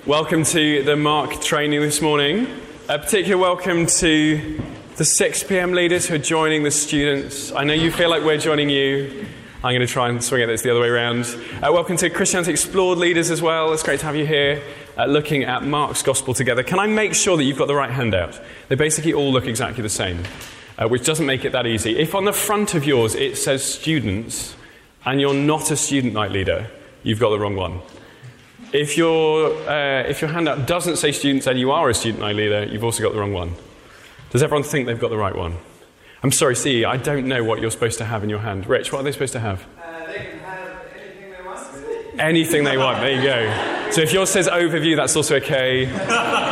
Welcome to the Mark training this morning. A particular welcome to the 6 p.m. leaders who are joining the students. I know you feel like we're joining you. I'm going to try and swing it the other way around. Welcome to Christianity Explored leaders as well. It's great to have you here looking at Mark's Gospel together. Can I make sure that you've got the right handout? They basically all look exactly the same, which doesn't make it that easy. If on the front of yours it says students and you're not a student night leader, you've got the wrong one. If your handout doesn't say students and you are a student night leader, you've also got the wrong one. Does everyone think they've got the right one? I'm sorry, CE, I don't know what you're supposed to have in your hand. Rich, what are they supposed to have? They can have anything they want. Anything they want, there you go. So if yours says overview, that's also okay. We're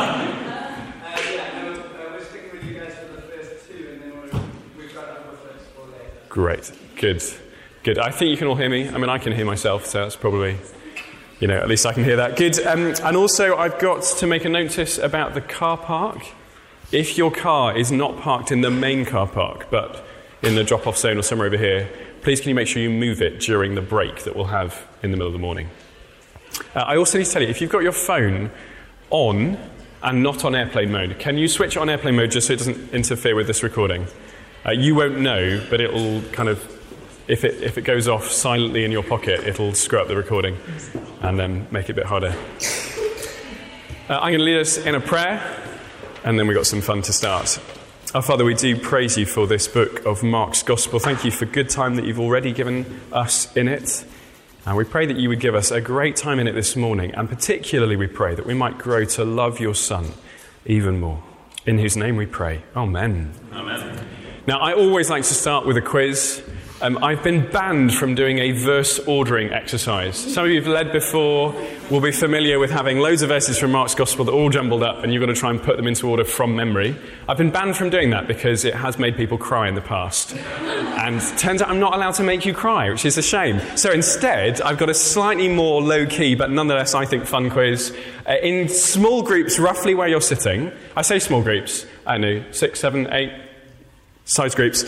sticking with you guys for the first two, and then we've got other first for later. Great, good. I think you can all hear me. I mean, I can hear myself, so that's probably... at least I can hear that. Good. And also, I've got to make a notice about the car park. If your car is not parked in the main car park, but in the drop-off zone or somewhere over here, please can you make sure you move it during the break that we'll have in the middle of the morning. I also need to tell you, if you've got your phone on and not on airplane mode, can you switch on airplane mode just so it doesn't interfere with this recording? You won't know, but it'll kind of... If it goes off silently in your pocket, it'll screw up the recording and then make it a bit harder. I'm going to lead us in a prayer, and then we've got some fun to start. Our Father, we do praise you for this book of Mark's Gospel. Thank you for good time that you've already given us in it. And we pray that you would give us a great time in it this morning, and particularly we pray that we might grow to love your Son even more. In whose name we pray. Amen. Amen. Now, I always like to start with a quiz. I've been banned from doing a verse ordering exercise. Some of you have led before will be familiar with having loads of verses from Mark's Gospel that are all jumbled up and you've got to try and put them into order from memory. I've been banned from doing that because it has made people cry in the past. And it turns out I'm not allowed to make you cry, which is a shame. So instead, I've got a slightly more low-key, but nonetheless, I think, fun quiz. In small groups, roughly where you're sitting. I say small groups. I know, 6, 7, 8 size groups.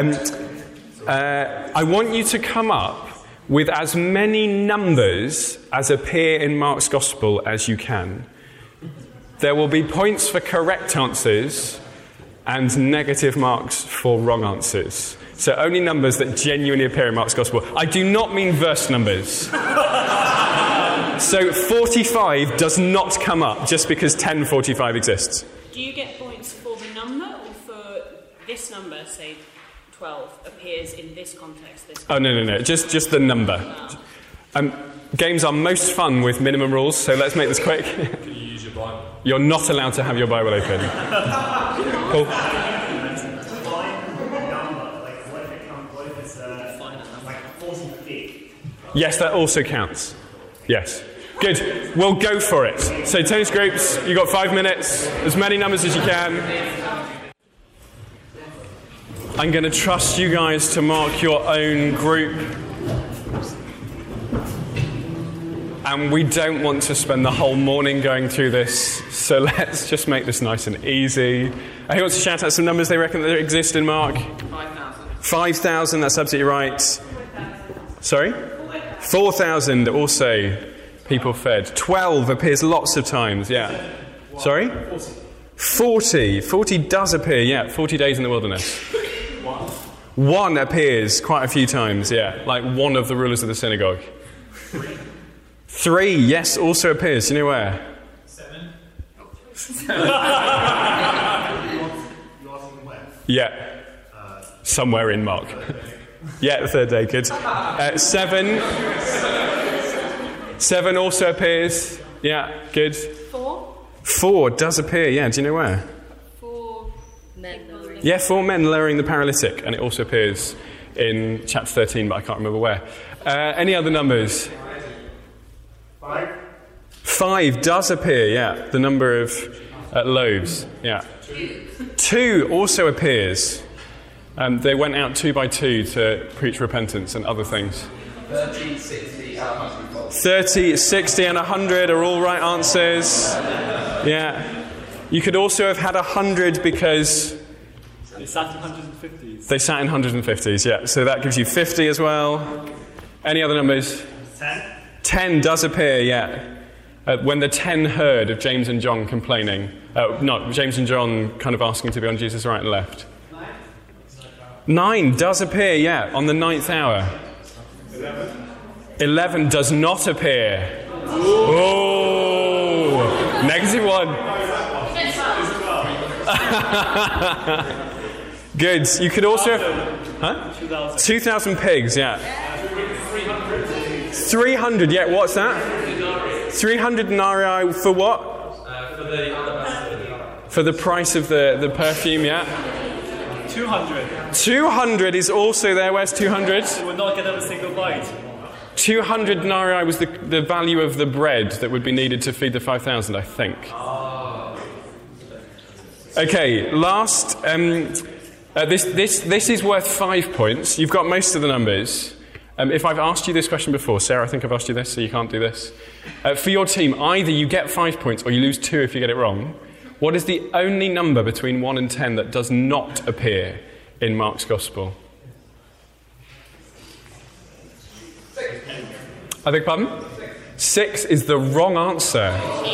I want you to come up with as many numbers as appear in Mark's Gospel as you can. There will be points for correct answers and negative marks for wrong answers. So only numbers that genuinely appear in Mark's Gospel. I do not mean verse numbers. So 45 does not come up just because 1045 exists. Do you get points for the number or for this number, say 12 appears in this context? Oh, no. Just the number. Games are most fun with minimum rules, so let's make this quick. Can you use your Bible? You're not allowed to have your Bible open. Cool. Yes, that also counts. Yes. Good. We'll go for it. So tennis groups, you've got 5 minutes, as many numbers as you can. I'm going to trust you guys to mark your own group. And we don't want to spend the whole morning going through this, so let's just make this nice and easy. Who wants to shout out some numbers they reckon that exist in Mark? 5,000. 5,000, that's absolutely right. 4,000. Sorry? 4,000 also people fed. 12 appears lots of times, yeah. Sorry? 40. 40 does appear, yeah. 40 days in the wilderness. 1 appears quite a few times, yeah. Like one of the rulers of the synagogue. 3, yes, also appears. Do you know where? 7. Yeah. Somewhere in Mark. Yeah, the third day, good. 7 also appears. Yeah, good. 4 does appear, yeah. Do you know where? 4 men. Yeah, 4 men lowering the paralytic, and it also appears in chapter 13, but I can't remember where. Any other numbers? 5. 5 does appear, yeah. The number of loaves, yeah. 2 also appears. They went out 2 by 2 to preach repentance and other things. 30, 60, and 100. 30, 60, and 100 are all right answers. Yeah. You could also have had 100 because... They sat in 150s. They sat in 150s, yeah. So that gives you 50 as well. Any other numbers? 10. 10 does appear, yeah. when the 10 heard of James and John complaining, James and John kind of asking to be on Jesus' right and left. 9 does appear, yeah, on the 9th hour. 11 does not appear. Oh, -1. Good. You could also have 2,000 pigs, yeah. 300, yeah, what's that? 300 denarii for what? For the price of the perfume, yeah. 200. 200 is also there. Where's 200? You would not get a single bite. 200 denarii was the value of the bread that would be needed to feed the 5,000, I think. Okay, last. This is worth 5 points. You've got most of the numbers. If I've asked you this question before, Sarah, I think I've asked you this, so you can't do this. For your team, either you get 5 points or you lose 2 if you get it wrong. What is the only number between 1 and 10 that does not appear in Mark's Gospel? 6. I beg pardon? 6 is the wrong answer.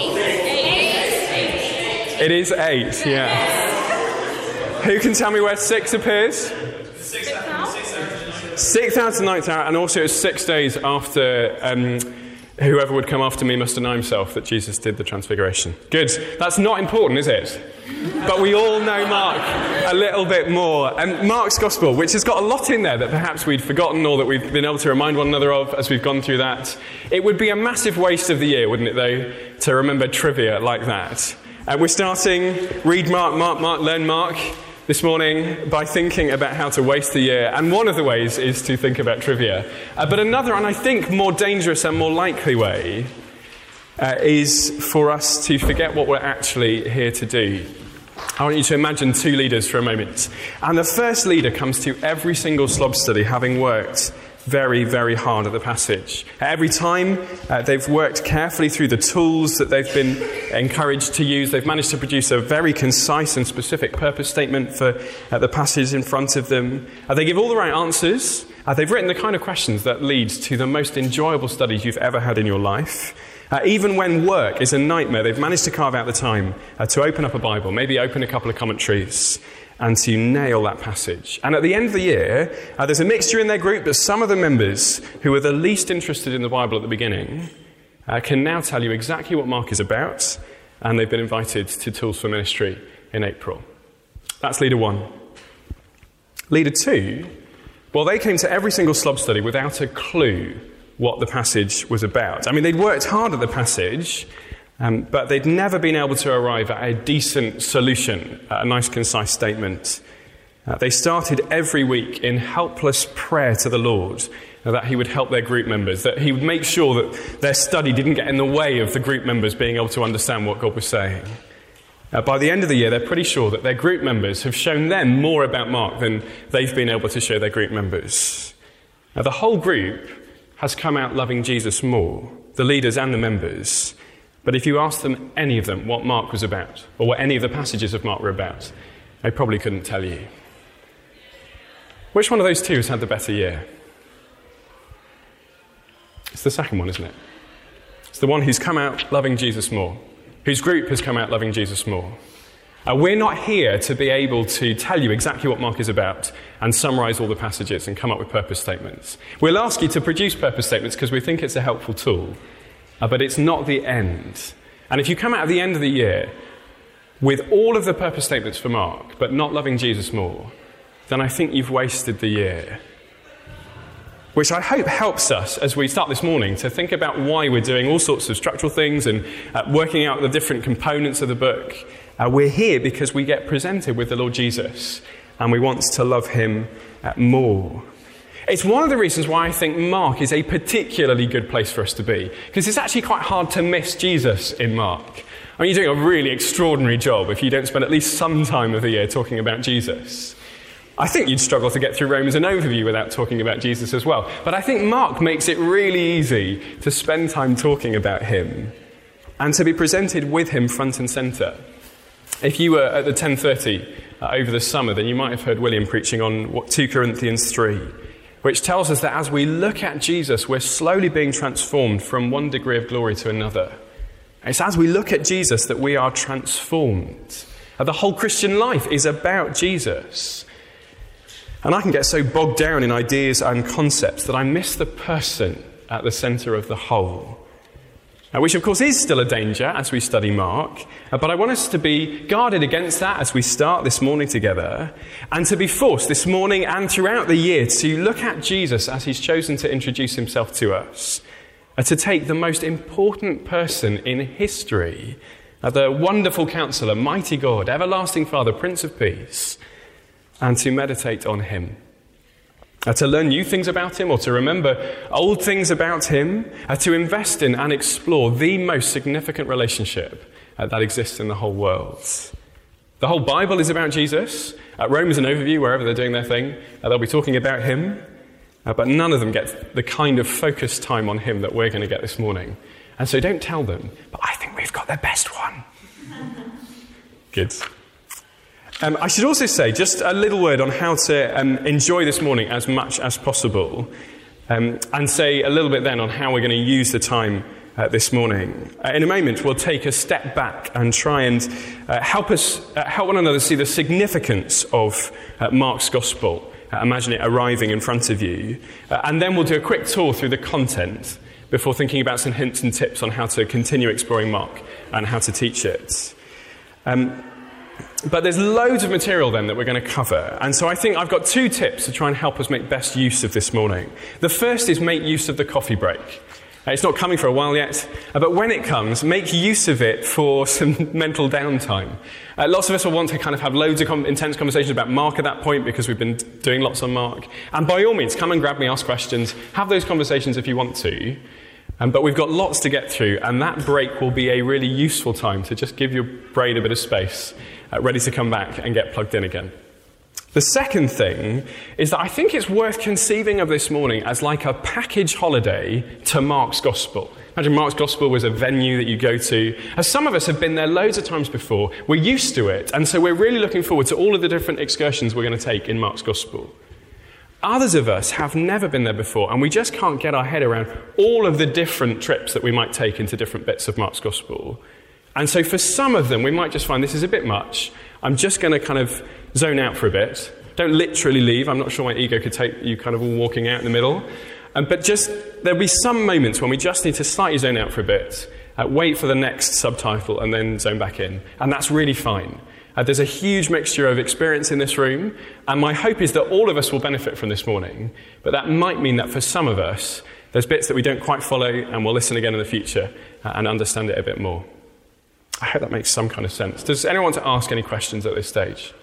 8. It is 8, yeah. Who can tell me where 6 appears? 6th hour to 9th hour, and also it's 6 days after whoever would come after me must deny himself that Jesus did the transfiguration. Good. That's not important, is it? But we all know Mark a little bit more. And Mark's Gospel, which has got a lot in there that perhaps we'd forgotten or that we've been able to remind one another of as we've gone through that. It would be a massive waste of the year, wouldn't it, though, to remember trivia like that. We're starting Read Mark, Learn Mark this morning by thinking about how to waste the year. And one of the ways is to think about trivia. But another, and I think more dangerous and more likely way, is for us to forget what we're actually here to do. I want you to imagine 2 leaders for a moment. And the first leader comes to every single slob study having worked very, very hard at the passage. Every time they've worked carefully through the tools that they've been encouraged to use. They've managed to produce a very concise and specific purpose statement for the passage in front of them. They give all the right answers. They've written the kind of questions that lead to the most enjoyable studies you've ever had in your life. Even when work is a nightmare, they've managed to carve out the time to open up a Bible, maybe open a couple of commentaries, and to nail that passage. And at the end of the year, there's a mixture in their group, but some of the members who were the least interested in the Bible at the beginning can now tell you exactly what Mark is about, and they've been invited to Tools for Ministry in April. That's leader 1. Leader 2, well, they came to every single slob study without a clue what the passage was about. I mean, they'd worked hard at the passage, but they'd never been able to arrive at a decent solution, a nice, concise statement. They started every week in helpless prayer to the Lord that he would help their group members, that he would make sure that their study didn't get in the way of the group members being able to understand what God was saying. By the end of the year, they're pretty sure that their group members have shown them more about Mark than they've been able to show their group members. Now, the whole group has come out loving Jesus more, the leaders and the members. But if you ask them, any of them, what Mark was about, or what any of the passages of Mark were about, they probably couldn't tell you. Which one of those 2 has had the better year? It's the second one, isn't it? It's the one who's come out loving Jesus more, whose group has come out loving Jesus more. We're not here to be able to tell you exactly what Mark is about and summarize all the passages and come up with purpose statements. We'll ask you to produce purpose statements because we think it's a helpful tool. But it's not the end. And if you come out at the end of the year with all of the purpose statements for Mark, but not loving Jesus more, then I think you've wasted the year. Which I hope helps us as we start this morning to think about why we're doing all sorts of structural things and working out the different components of the book. We're here because we get presented with the Lord Jesus and we want to love him more. It's one of the reasons why I think Mark is a particularly good place for us to be, because it's actually quite hard to miss Jesus in Mark. I mean, you're doing a really extraordinary job if you don't spend at least some time of the year talking about Jesus. I think you'd struggle to get through Romans and overview without talking about Jesus as well. But I think Mark makes it really easy to spend time talking about him and to be presented with him front and centre. If you were at the 10:30 over the summer, then you might have heard William preaching on 2 Corinthians 3, which tells us that as we look at Jesus, we're slowly being transformed from one degree of glory to another. It's as we look at Jesus that we are transformed. The whole Christian life is about Jesus. And I can get so bogged down in ideas and concepts that I miss the person at the centre of the whole. Which of course is still a danger as we study Mark, but I want us to be guarded against that as we start this morning together, and to be forced this morning and throughout the year to look at Jesus as he's chosen to introduce himself to us, to take the most important person in history, the wonderful Counselor, mighty God, everlasting Father, Prince of Peace, and to meditate on him. To learn new things about him or to remember old things about him, to invest in and explore the most significant relationship that exists in the whole world. The whole Bible is about Jesus. Rome is an overview wherever they're doing their thing. They'll be talking about him, but none of them get the kind of focused time on him that we're going to get this morning. And so don't tell them, but I think we've got the best one. Good. I should also say just a little word on how to enjoy this morning as much as possible, and say a little bit then on how we're going to use the time this morning. In a moment, we'll take a step back and try and help one another see the significance of Mark's Gospel. Imagine it arriving in front of you. And then we'll do a quick tour through the content before thinking about some hints and tips on how to continue exploring Mark and how to teach it. But there's loads of material then that we're going to cover. And so I think I've got 2 tips to try and help us make best use of this morning. The first is make use of the coffee break. It's not coming for a while yet, but when it comes, make use of it for some mental downtime. Lots of us will want to kind of have loads of intense conversations about Mark at that point because we've been doing lots on Mark. And by all means, come and grab me, ask questions, have those conversations if you want to. But we've got lots to get through, and that break will be a really useful time to just give your brain a bit of space, ready to come back and get plugged in again. The second thing is that I think it's worth conceiving of this morning as like a package holiday to Mark's Gospel. Imagine Mark's Gospel was a venue that you go to. As some of us have been there loads of times before, we're used to it, and so we're really looking forward to all of the different excursions we're going to take in Mark's Gospel. Others of us have never been there before, and we just can't get our head around all of the different trips that we might take into different bits of Mark's Gospel. And so for some of them, we might just find this is a bit much. I'm just going to kind of zone out for a bit. Don't literally leave. I'm not sure my ego could take you kind of all walking out in the middle. But just there'll be some moments when we just need to slightly zone out for a bit, wait for the next subtitle, and then zone back in. And that's really fine. There's a huge mixture of experience in this room, and my hope is that all of us will benefit from this morning, but that might mean that for some of us, there's bits that we don't quite follow, and we'll listen again in the future and understand it a bit more. I hope that makes some kind of sense. Does anyone want to ask any questions at this stage?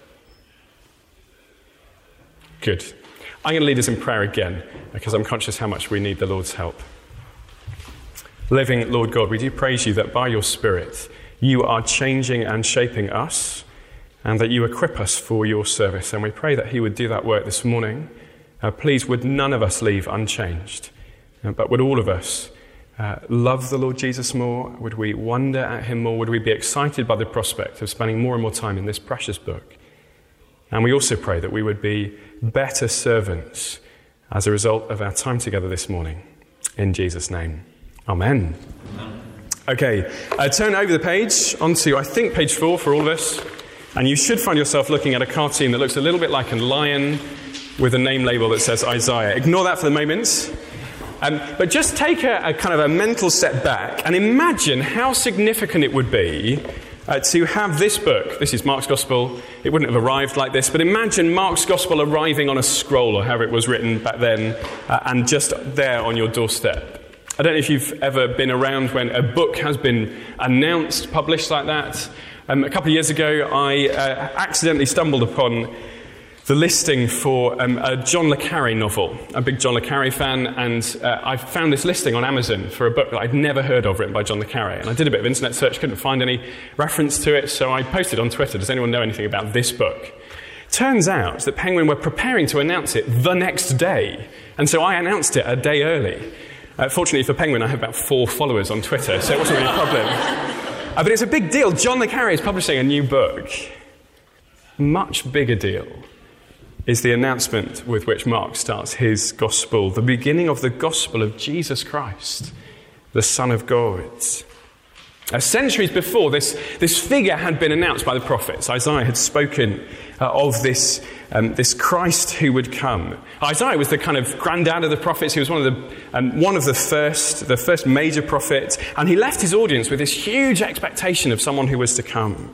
Good. I'm going to lead us in prayer again, because I'm conscious how much we need the Lord's help. Living Lord God, we do praise you that by your Spirit, you are changing and shaping us, and that you equip us for your service. And we pray that he would do that work this morning. Please, would none of us leave unchanged, but would all of us love the Lord Jesus more? Would we wonder at him more? Would we be excited by the prospect of spending more and more time in this precious book? And we also pray that we would be better servants as a result of our time together this morning. In Jesus' name, amen. Okay, turn over the page onto, I think, page 4 for all of us. And you should find yourself looking at a cartoon that looks a little bit like a lion with a name label that says Isaiah. Ignore that for the moment. But just take a kind of a mental step back and imagine how significant it would be to have this book. This is Mark's Gospel. It wouldn't have arrived like this, but imagine Mark's Gospel arriving on a scroll, or however it was written back then, and just there on your doorstep. I don't know if you've ever been around when a book has been announced, published like that. A couple of years ago, I accidentally stumbled upon the listing for a John le Carré novel. I'm a big John le Carré fan, and I found this listing on Amazon for a book that I'd never heard of, written by John le Carré. And I did a bit of internet search, couldn't find any reference to it, so I posted on Twitter, does anyone know anything about this book? Turns out that Penguin were preparing to announce it the next day, and so I announced it a day early. Fortunately for Penguin, I have about 4 followers on Twitter, so it wasn't really a problem. But it's a big deal. John le Carré is publishing a new book. Much bigger deal is the announcement with which Mark starts his gospel, the beginning of the gospel of Jesus Christ, the Son of God. Centuries before, this figure had been announced by the prophets. Isaiah had spoken of this Christ who would come. Isaiah was the kind of granddad of the prophets. He was one of the first major prophet, and he left his audience with this huge expectation of someone who was to come.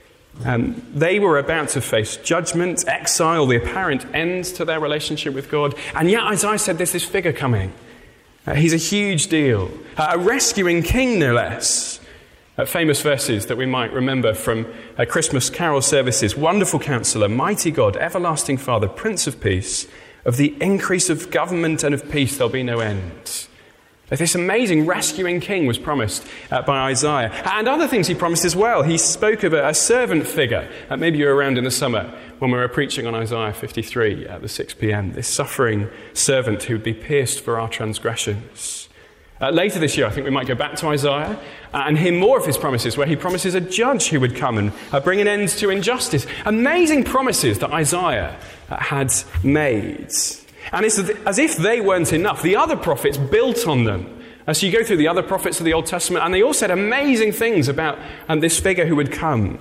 They were about to face judgment, exile, the apparent end to their relationship with God, and yet Isaiah said there's this figure coming. He's a huge deal, a rescuing king, no less. Famous verses that we might remember from Christmas carol services. Wonderful Counselor, Mighty God, Everlasting Father, Prince of Peace. Of the increase of government and of peace there'll be no end. This amazing rescuing king was promised by Isaiah. And other things he promised as well. He spoke of a servant figure. Maybe you were around in the summer when we were preaching on Isaiah 53 at the 6 p.m. This suffering servant who would be pierced for our transgressions. Later this year, I think we might go back to Isaiah and hear more of his promises, where he promises a judge who would come and bring an end to injustice. Amazing promises that Isaiah had made. And it's as if they weren't enough. The other prophets built on them. So you go through the other prophets of the Old Testament, and they all said amazing things about this figure who would come.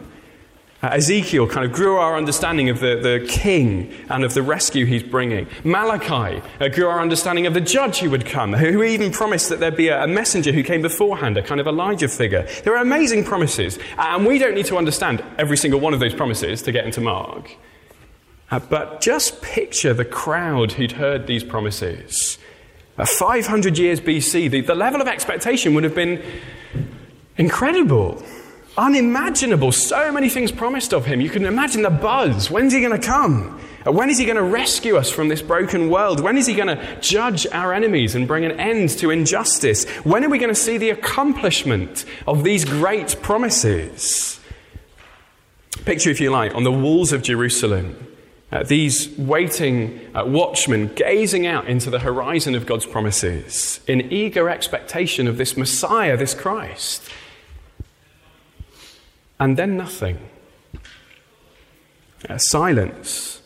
Ezekiel kind of grew our understanding of the king and of the rescue he's bringing. Malachi grew our understanding of the judge who would come, who even promised that there'd be a messenger who came beforehand, a kind of Elijah figure. There are amazing promises, and we don't need to understand every single one of those promises to get into Mark. But just picture the crowd who'd heard these promises. 500 years BC, the level of expectation would have been incredible. Unimaginable. So many things promised of him. You can imagine the buzz. When's he going to come? When is he going to rescue us from this broken world? When is he going to judge our enemies and bring an end to injustice? When are we going to see the accomplishment of these great promises? Picture, if you like, on the walls of Jerusalem, these waiting watchmen gazing out into the horizon of God's promises in eager expectation of this Messiah, this Christ. And then nothing. Silence.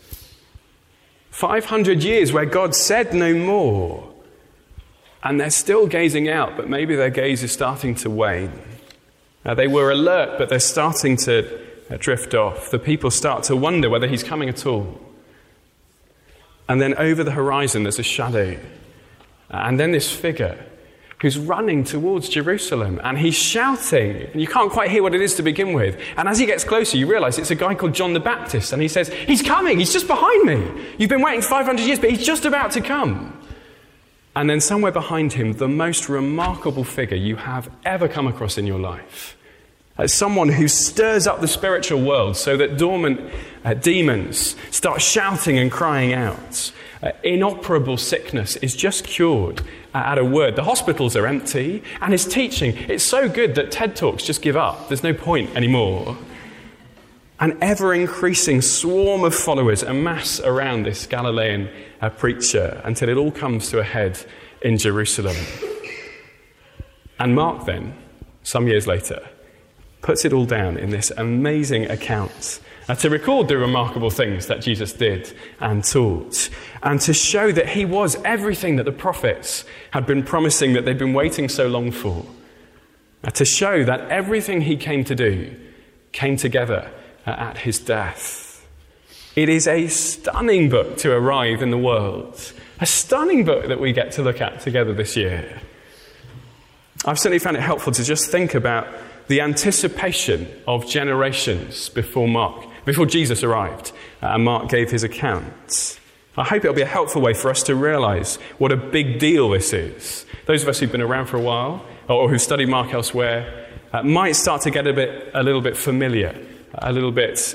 500 years where God said no more. And they're still gazing out, but maybe their gaze is starting to wane. They were alert, but they're starting to drift off. The people start to wonder whether he's coming at all. And then over the horizon there's a shadow. And then this figure who's running towards Jerusalem, and he's shouting, and you can't quite hear what it is to begin with. And as he gets closer, you realize it's a guy called John the Baptist, and he says, he's coming, he's just behind me. You've been waiting 500 years, but he's just about to come. And then somewhere behind him, the most remarkable figure you have ever come across in your life. Someone who stirs up the spiritual world so that dormant demons start shouting and crying out. Inoperable sickness is just cured at a word. The hospitals are empty, and his teaching, it's so good that TED Talks just give up. There's no point anymore. An ever-increasing swarm of followers amass around this Galilean preacher until it all comes to a head in Jerusalem. And Mark then, some years later, puts it all down in this amazing account to record the remarkable things that Jesus did and taught, and to show that he was everything that the prophets had been promising, that they'd been waiting so long for. To show that everything he came to do came together at his death. It is a stunning book to arrive in the world, a stunning book that we get to look at together this year. I've certainly found it helpful to just think about the anticipation of generations before Jesus arrived and Mark gave his account. I hope it'll be a helpful way for us to realize what a big deal this is. Those of us who've been around for a while or who've studied Mark elsewhere might start to get a little bit familiar, a little bit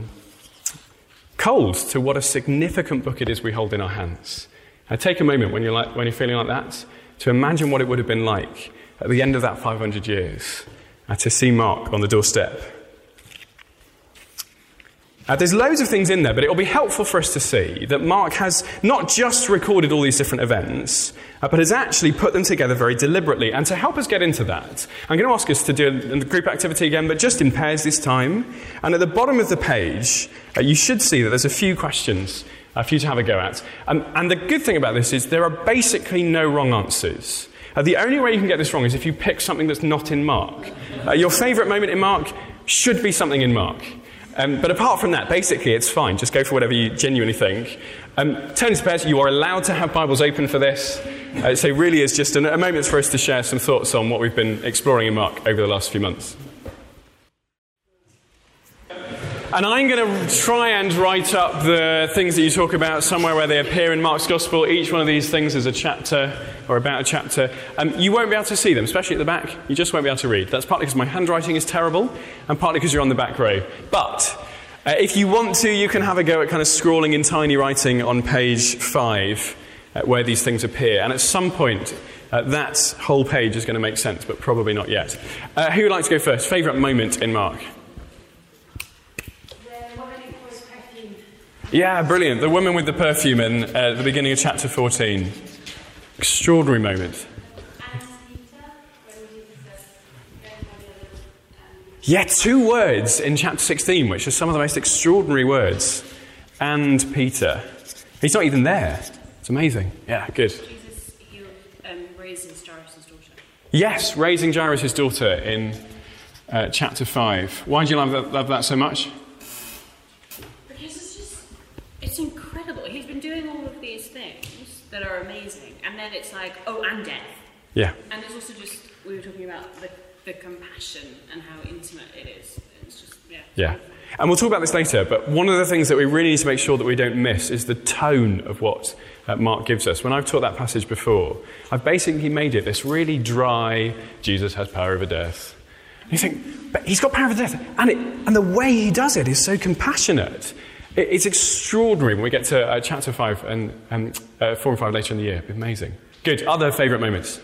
cold to what a significant book it is we hold in our hands. Take a moment when you're feeling like that to imagine what it would have been like at the end of that 500 years to see Mark on the doorstep. There's loads of things in there, but it'll be helpful for us to see that Mark has not just recorded all these different events, but has actually put them together very deliberately. And to help us get into that, I'm going to ask us to do a group activity again, but just in pairs this time. And at the bottom of the page, you should see that there's a few questions for you to have a go at. And the good thing about this is there are basically no wrong answers. The only way you can get this wrong is if you pick something that's not in Mark. Your favourite moment in Mark should be something in Mark. But apart from that, basically, it's fine. Just go for whatever you genuinely think. Turning to pairs, you are allowed to have Bibles open for this. So it really is just a moment for us to share some thoughts on what we've been exploring in Mark over the last few months. And I'm going to try and write up the things that you talk about somewhere where they appear in Mark's Gospel. Each one of these things is a chapter or about a chapter. You won't be able to see them, especially at the back. You just won't be able to read. That's partly because my handwriting is terrible and partly because you're on the back row. But if you want to, you can have a go at kind of scrawling in tiny writing on page 5 where these things appear. And at some point, that whole page is going to make sense, but probably not yet. Who would like to go first? Favourite moment in Mark? Yeah, brilliant. The woman with the perfume in the beginning of chapter 14. Extraordinary moment. Yeah, 2 words in chapter 16, which are some of the most extraordinary words. And Peter. He's not even there. It's amazing. Yeah, good. Jesus raises Jairus' daughter. Yes, raising Jairus' daughter in chapter 5. Why do you love that so much? It's incredible. He's been doing all of these things that are amazing. And then it's like, oh, and death. Yeah. And there's also just, we were talking about the compassion and how intimate it is. It's just, yeah. Yeah. And we'll talk about this later, but one of the things that we really need to make sure that we don't miss is the tone of what Mark gives us. When I've taught that passage before, I've basically made it this really dry, Jesus has power over death. And you think, but he's got power over death. And the way he does it is so compassionate. It's extraordinary when we get to chapter 5 and 4 and 5 later in the year. Amazing. Good. Other favourite moments?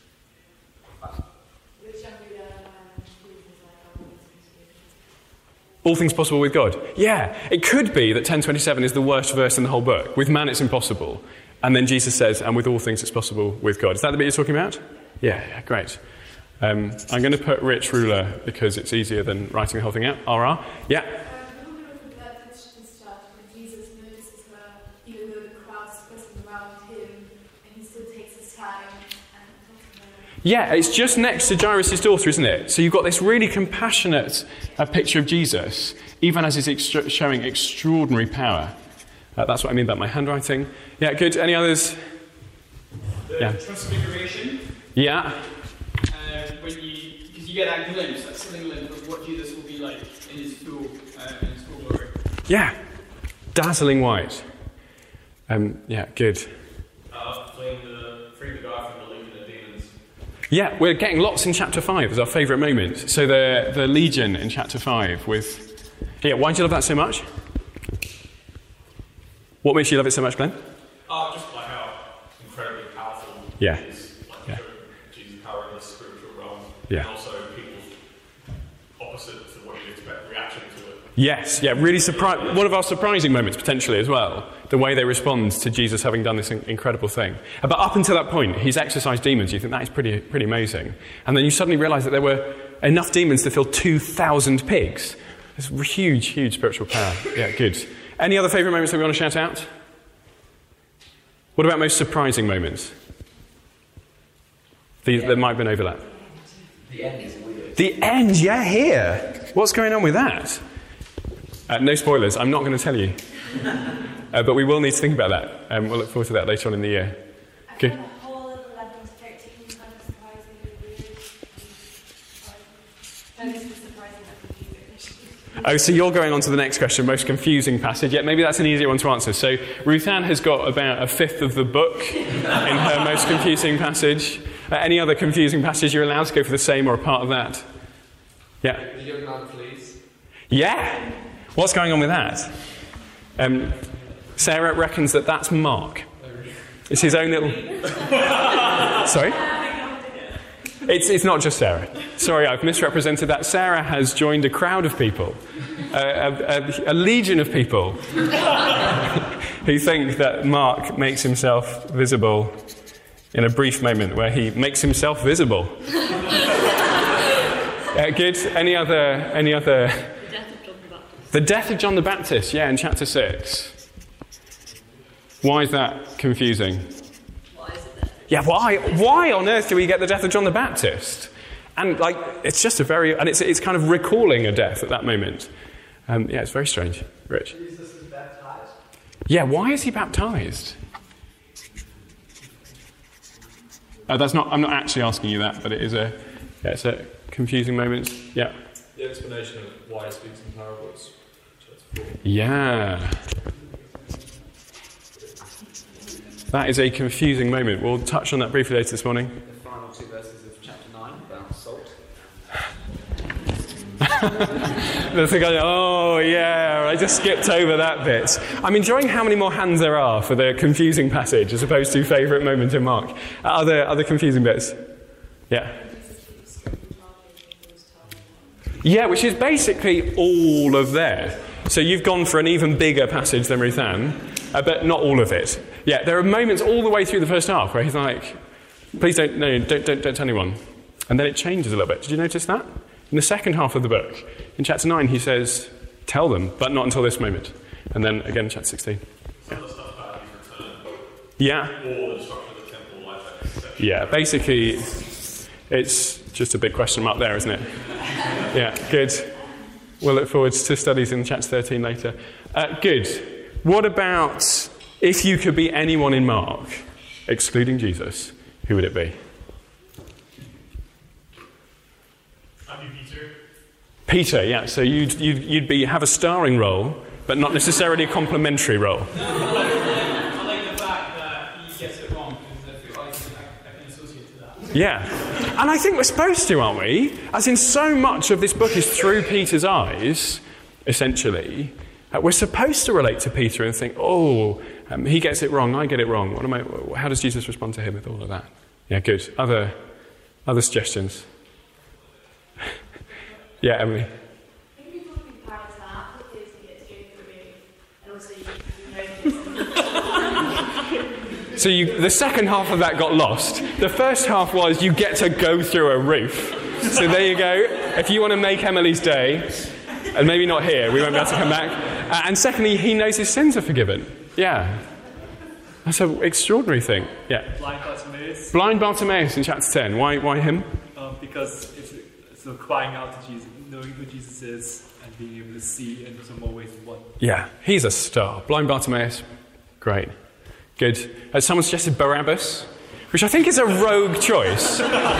All things possible with God. Yeah. It could be that 10:27 is the worst verse in the whole book. With man it's impossible. And then Jesus says, and with all things it's possible with God. Is that the bit you're talking about? Yeah, great. I'm going to put Rich Ruler because it's easier than writing the whole thing out. RR. Yeah. Yeah, it's just next to Jairus' daughter, isn't it? So you've got this really compassionate picture of Jesus, even as he's showing extraordinary power. That's what I mean about my handwriting. Yeah, good. Any others? The transfiguration. Yeah. Because you get that glimpse, that sudden glimpse of what Jesus will be like in his full glory. Yeah. Dazzling white. Yeah, good. Freeing the guy from the legion of demons. Yeah, we're getting lots in chapter 5 as our favourite moment. So the legion in chapter 5 with... Yeah, why do you love that so much? What makes you love it so much, Glenn? Just like how incredibly powerful Yeah. it is. Like Jesus' power in the spiritual realm. Yeah. And also people's opposite to what you'd expect reaction to it. Yes, yeah, really one of our surprising moments potentially as well, the way they respond to Jesus having done this incredible thing. But up until that point, he's exorcised demons. You think that is pretty amazing. And then you suddenly realise that there were enough demons to fill 2,000 pigs. It's huge, huge spiritual power. Yeah, good. Any other favourite moments that we want to shout out? What about most surprising moments? There might be an overlap. The end is weird. The end, yeah, here. What's going on with that? No spoilers, I'm not going to tell you. But we will need to think about that. We'll look forward to that later on in the year. Good. The whole of 11 to 13 kind of surprisingly weird. And this was surprising that confusing. Oh, so you're going on to the next question, most confusing passage. Yeah, maybe that's an easier one to answer. So Ruth Ann has got about a fifth of the book in her most confusing passage. Any other confusing passage you're allowed to go for the same or a part of that? Yeah. The young man flees. Yeah. What's going on with that? Sarah reckons that that's Mark. It's his own little... Sorry? It's not just Sarah. Sorry, I've misrepresented that. Sarah has joined a crowd of people, a legion of people, who think that Mark makes himself visible in a brief moment where he makes himself visible. Good. Any other... The death of John the Baptist, yeah, in chapter 6. Why is that confusing? Why is it there? Yeah, why on earth do we get the death of John the Baptist? And it's just it's kind of recalling a death at that moment. It's very strange. Rich? Jesus is baptized. Yeah, why is he baptized? I'm not actually asking you that, but it's a confusing moment. Yeah. The explanation of why he speaks in parables. Yeah. That is a confusing moment. We'll touch on that briefly later this morning. The final 2 verses of chapter 9 about salt. I just skipped over that bit. I'm enjoying how many more hands there are for the confusing passage as opposed to favourite moment in Mark. Other confusing bits? Yeah. Yeah, which is basically all of there. So you've gone for an even bigger passage than Ruth Ann, but not all of it. Yeah, there are moments all the way through the first half where he's like, please don't tell anyone. And then it changes a little bit. Did you notice that? In the second half of the book, in chapter 9, he says, tell them, but not until this moment. And then again in chapter 16. Some of the stuff about his return. Yeah. Or the destruction of the temple, like that. Yeah, basically, it's just a big question mark there, isn't it? Yeah, good. We'll look forward to studies in chapter 13 later. Good. What about if you could be anyone in Mark, excluding Jesus, who would it be? Peter, yeah. So you'd have a starring role, but not necessarily a complementary role. I like the fact that he gets it wrong, because I feel like I can associate to that. Yeah. And I think we're supposed to, aren't we? As in, so much of this book is through Peter's eyes, essentially. We're supposed to relate to Peter and think, he gets it wrong, I get it wrong. How does Jesus respond to him with all of that? Yeah, good. Other suggestions? Yeah, Emily. Maybe talking part of that because you get to go through it, and also you know. So the second half of that got lost. The first half was you get to go through a roof. So there you go. If you want to make Emily's day, and maybe not here, we won't be able to come back. And secondly, he knows his sins are forgiven. Yeah. That's an extraordinary thing. Yeah. Blind Bartimaeus. Blind Bartimaeus in chapter 10. Why him? Because it's crying out to Jesus, knowing who Jesus is, and being able to see in some more ways than one. Yeah, he's a star. Blind Bartimaeus. Great. Good. Someone suggested Barabbas, which I think is a rogue choice.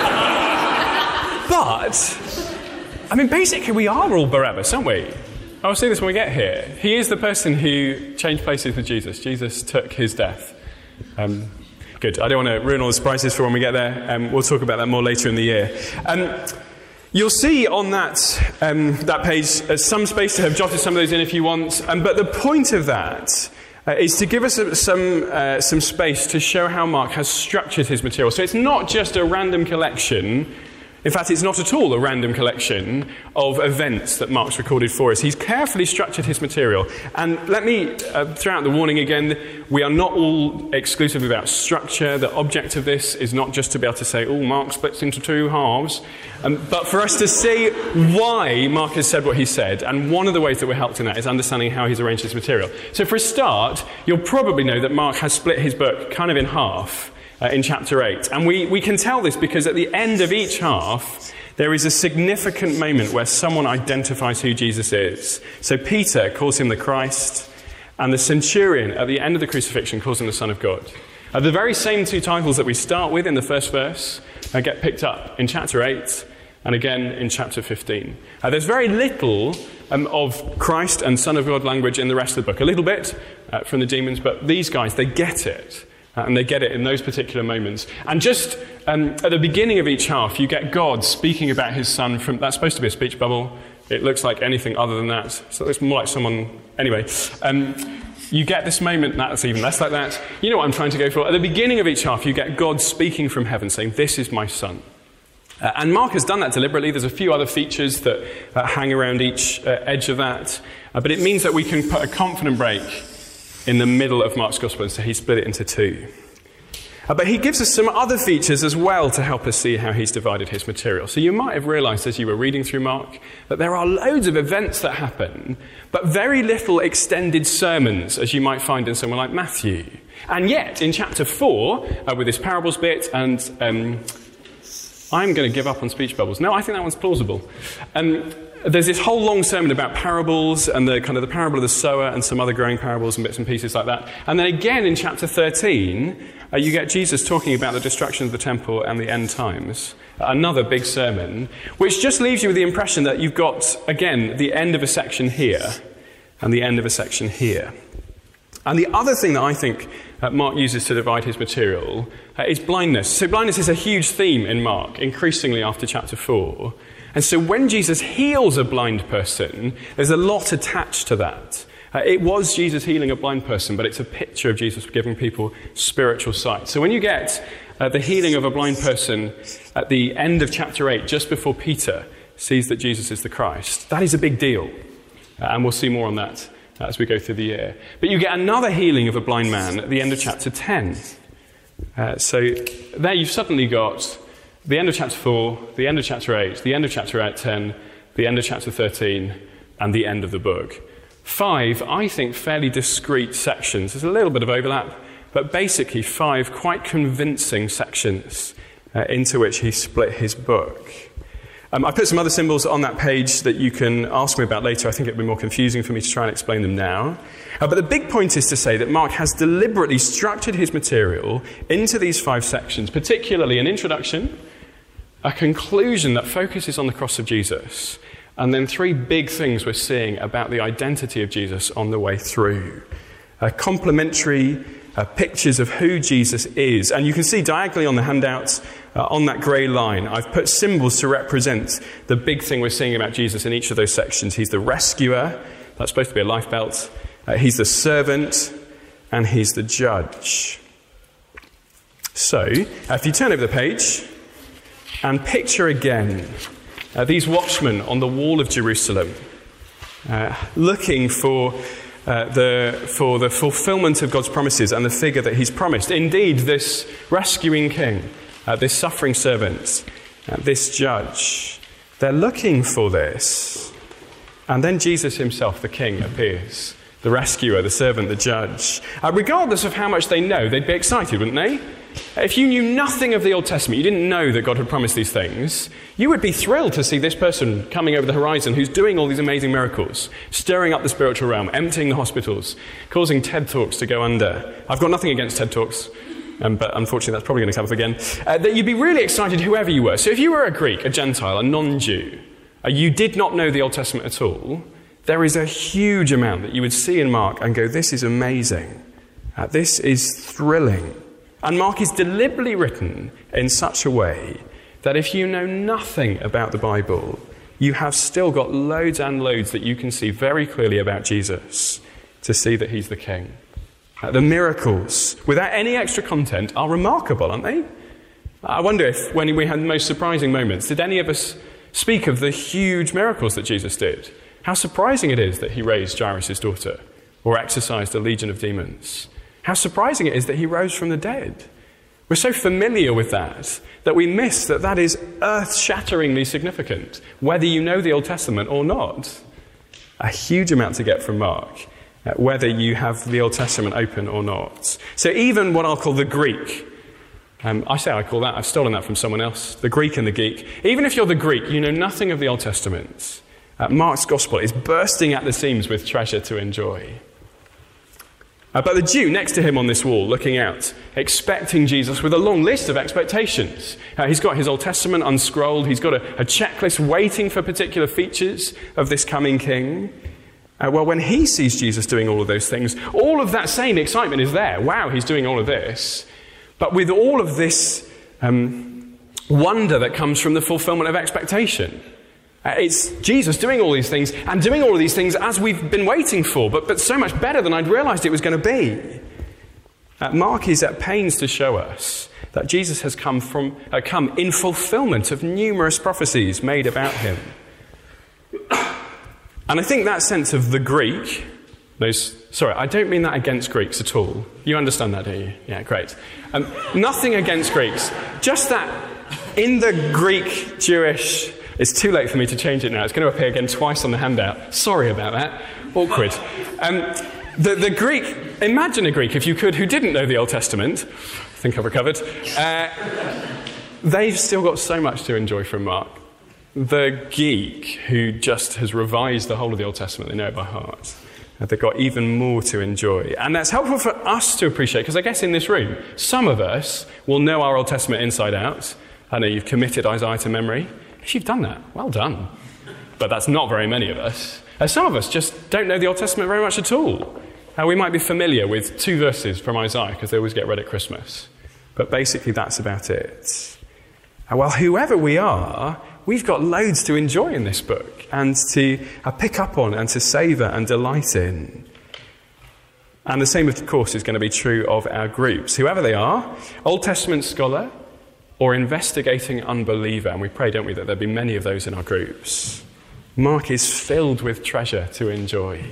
But, basically we are all Barabbas, aren't we? I'll see this when we get here. He is the person who changed places with Jesus. Jesus took his death. Good. I don't want to ruin all the surprises for when we get there. We'll talk about that more later in the year. You'll see on that page some space to have jotted some of those in if you want. But the point of that is to give us some space to show how Mark has structured his material. So it's not just a random collection. In fact, it's not at all a random collection of events that Mark's recorded for us. He's carefully structured his material. And let me throw out the warning again. We are not all exclusive about structure. The object of this is not just to be able to say, Mark splits into 2 halves. But for us to see why Mark has said what he said. And one of the ways that we're helped in that is understanding how he's arranged his material. So for a start, you'll probably know that Mark has split his book kind of in half. In chapter 8. And we can tell this because at the end of each half, there is a significant moment where someone identifies who Jesus is. So Peter calls him the Christ, and the centurion at the end of the crucifixion calls him the Son of God. The very same 2 titles that we start with in the first verse get picked up in chapter 8 and again in chapter 15. There's very little of Christ and Son of God language in the rest of the book. A little bit from the demons, but these guys, they get it. And they get it in those particular moments. And just at the beginning of each half, you get God speaking about his son from... That's supposed to be a speech bubble. It looks like anything other than that. So it's more like someone... Anyway, you get this moment, that's even less like that. You know what I'm trying to go for. At the beginning of each half, you get God speaking from heaven, saying, this is my son. And Mark has done that deliberately. There's a few other features that hang around each edge of that. But it means that we can put a confident break in the middle of Mark's Gospel, and so he split it into 2. But he gives us some other features as well to help us see how he's divided his material. So you might have realized as you were reading through Mark that there are loads of events that happen, but very little extended sermons, as you might find in someone like Matthew. And yet, in chapter 4, with this parables bit, and I'm going to give up on speech bubbles. No, I think that one's plausible. There's this whole long sermon about parables and the kind of the parable of the sower and some other growing parables and bits and pieces like that. And then again in chapter 13, you get Jesus talking about the destruction of the temple and the end times. Another big sermon, which just leaves you with the impression that you've got, again, the end of a section here and the end of a section here. And the other thing that I think Mark uses to divide his material is blindness. So blindness is a huge theme in Mark, increasingly after chapter 4. And so when Jesus heals a blind person, there's a lot attached to that. It was Jesus healing a blind person, but it's a picture of Jesus giving people spiritual sight. So when you get the healing of a blind person at the end of chapter 8, just before Peter sees that Jesus is the Christ, that is a big deal. And we'll see more on that as we go through the year. But you get another healing of a blind man at the end of chapter 10. So there you've suddenly got the end of chapter 4, the end of chapter 8, the end of chapter 10, the end of chapter 13, and the end of the book. 5, I think, fairly discrete sections. There's a little bit of overlap, but basically 5 quite convincing sections into which he split his book. I put some other symbols on that page that you can ask me about later. I think it would be more confusing for me to try and explain them now. But the big point is to say that Mark has deliberately structured his material into these 5 sections, particularly an introduction, a conclusion that focuses on the cross of Jesus, and then 3 big things we're seeing about the identity of Jesus on the way through. Complementary pictures of who Jesus is. And you can see diagonally on the handouts, on that grey line, I've put symbols to represent the big thing we're seeing about Jesus in each of those sections. He's the rescuer, that's supposed to be a life belt. He's the servant, and he's the judge. So, if you turn over the page and picture again these watchmen on the wall of Jerusalem, looking for the fulfillment of God's promises and the figure that he's promised. Indeed, this rescuing king, this suffering servant, this judge, they're looking for this. And then Jesus himself, the king, appears. The rescuer, the servant, the judge. Regardless of how much they know, they'd be excited, wouldn't they? If you knew nothing of the Old Testament, you didn't know that God had promised these things, you would be thrilled to see this person coming over the horizon who's doing all these amazing miracles, stirring up the spiritual realm, emptying the hospitals, causing TED Talks to go under. I've got nothing against TED Talks, but unfortunately that's probably going to come up again. That you'd be really excited whoever you were. So if you were a Greek, a Gentile, a non-Jew, you did not know the Old Testament at all, there is a huge amount that you would see in Mark and go, this is amazing. This is thrilling. And Mark is deliberately written in such a way that if you know nothing about the Bible, you have still got loads and loads that you can see very clearly about Jesus to see that he's the king. The miracles, without any extra content, are remarkable, aren't they? I wonder if, when we had the most surprising moments, did any of us speak of the huge miracles that Jesus did? How surprising it is that he raised Jairus' daughter or exorcised a legion of demons. How surprising it is that he rose from the dead. We're so familiar with that we miss that that is earth-shatteringly significant, whether you know the Old Testament or not. A huge amount to get from Mark, whether you have the Old Testament open or not. So even what I'll call the Greek, I call that, I've stolen that from someone else, the Greek and the geek. Even if you're the Greek, you know nothing of the Old Testament. Mark's gospel is bursting at the seams with treasure to enjoy. But the Jew next to him on this wall, looking out, expecting Jesus with a long list of expectations. He's got his Old Testament unscrolled. He's got a checklist waiting for particular features of this coming king. Well, when he sees Jesus doing all of those things, all of that same excitement is there. Wow, he's doing all of this. But with all of this wonder that comes from the fulfillment of expectation. It's Jesus doing all these things, and doing all of these things as we've been waiting for, but so much better than I'd realized it was going to be. Mark is at pains to show us that Jesus has come in fulfillment of numerous prophecies made about him. And I think that sense of the Greek Sorry, I don't mean that against Greeks at all. You understand that, do you? Yeah, great. Nothing against Greeks. Just that in the Greek Jewish... It's too late for me to change it now. It's going to appear again twice on the handout. Sorry about that. Awkward. The Greek... Imagine a Greek, if you could, who didn't know the Old Testament. I think I've recovered. They've still got so much to enjoy from Mark. The geek who just has revised the whole of the Old Testament, they know it by heart. They've got even more to enjoy. And that's helpful for us to appreciate, because I guess in this room, some of us will know our Old Testament inside out. I know you've committed Isaiah to memory. If you've done that, well done. But that's not very many of us. Some of us just don't know the Old Testament very much at all. We might be familiar with 2 verses from Isaiah, because they always get read at Christmas. But basically that's about it. Well, whoever we are, we've got loads to enjoy in this book and to pick up on and to savour and delight in. And the same, of course, is going to be true of our groups. Whoever they are, Old Testament scholar or investigating unbeliever, and we pray, don't we, that there'll be many of those in our groups. Mark is filled with treasure to enjoy.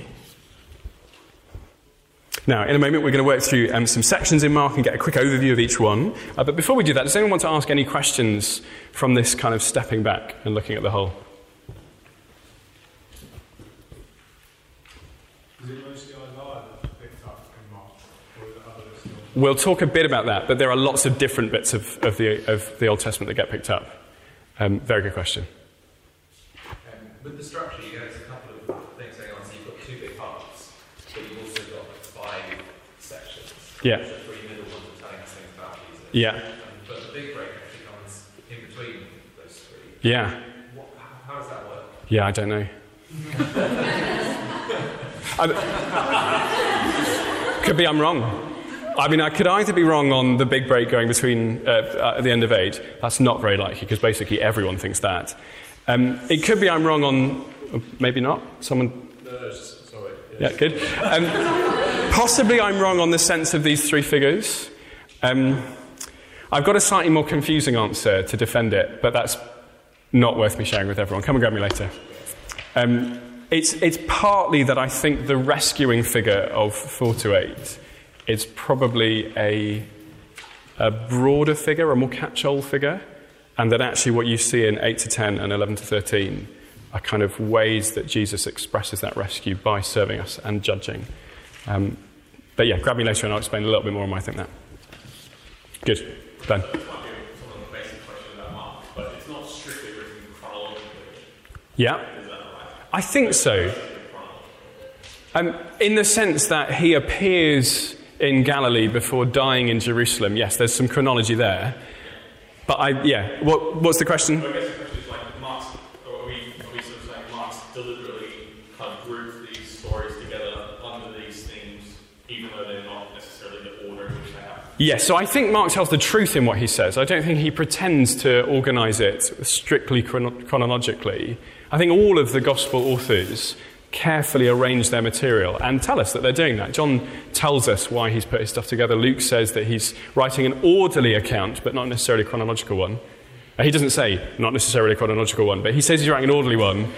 Now, in a moment, we're going to work through some sections in Mark and get a quick overview of each one. But before we do that, does anyone want to ask any questions from this kind of stepping back and looking at the whole? Is it mostly Isaiah that's picked up in Mark, or is it others still? We'll talk a bit about that, but there are lots of different bits of the Old Testament that get picked up. Very good question. With the structure, you get a couple of things going on. So you've got 2 big parts, but you've also got 5 sections. Yeah. The 3 middle ones are telling us things about Jesus. Yeah. But the big break actually comes in between those 3. Yeah. How does that work? Yeah, I don't know. Could be I'm wrong. I mean, I could either be wrong on the big break going between at the end of 8. That's not very likely, because basically everyone thinks that. It could be I'm wrong on... Maybe not. Someone... No, sorry. Yeah, good. Possibly I'm wrong on the sense of these 3 figures. I've got a slightly more confusing answer to defend it, but that's not worth me sharing with everyone. Come and grab me later. It's partly that I think the rescuing figure of 4 to 8 is probably a broader figure, a more catch-all figure, and that actually what you see in 8 to 10 and 11 to 13 are kind of ways that Jesus expresses that rescue by serving us and judging. But yeah, grab me later and I'll explain a little bit more on why I think that. Good. Ben. This might be sort of a basic question about Mark, but it's not strictly written chronologically. Yeah. Is that right? I think so. In the sense that he appears in Galilee before dying in Jerusalem. Yes, there's some chronology there. But what's the question? I guess the question is like Mark's, are we sort of saying Mark's deliberately kind of grouped these stories together under these themes, even though they're not necessarily the order in which they happen? Yes, so I think Mark tells the truth in what he says. I don't think he pretends to organise it strictly chronologically. I think all of the gospel authors carefully arrange their material and tell us that they're doing that. John tells us why he's put his stuff together. Luke says that he's writing an orderly account, but not necessarily a chronological one. He doesn't say not necessarily a chronological one, but he says he's writing an orderly one.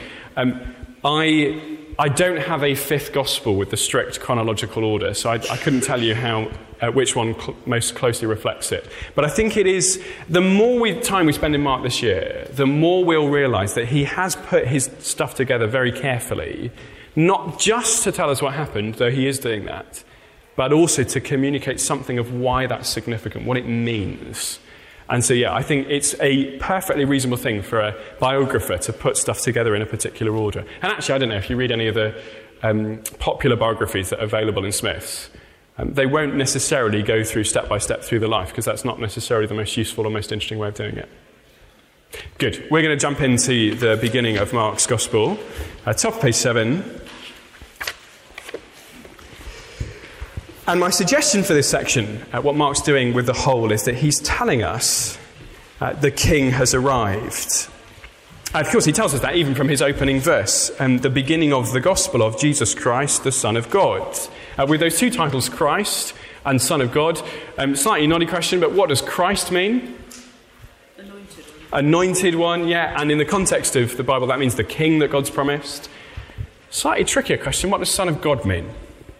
I don't have a 5th gospel with the strict chronological order, so I couldn't tell you which one most closely reflects it. But I think it is, the more time we spend in Mark this year, the more we'll realise that he has put his stuff together very carefully, not just to tell us what happened, though he is doing that, but also to communicate something of why that's significant, what it means. And so, I think it's a perfectly reasonable thing for a biographer to put stuff together in a particular order. And actually, I don't know, if you read any of the popular biographies that are available in Smith's, they won't necessarily go through step by step through the life, because that's not necessarily the most useful or most interesting way of doing it. Good. We're going to jump into the beginning of Mark's Gospel. Top of page 7. And my suggestion for this section, what Mark's doing with the whole, is that he's telling us the king has arrived. And of course, he tells us that even from his opening verse, the beginning of the gospel of Jesus Christ, the Son of God. With those 2 titles, Christ and Son of God. Slightly noddy question, but what does Christ mean? Anointed one. Anointed one, yeah. And in the context of the Bible, that means the king that God's promised. Slightly trickier question, what does Son of God mean?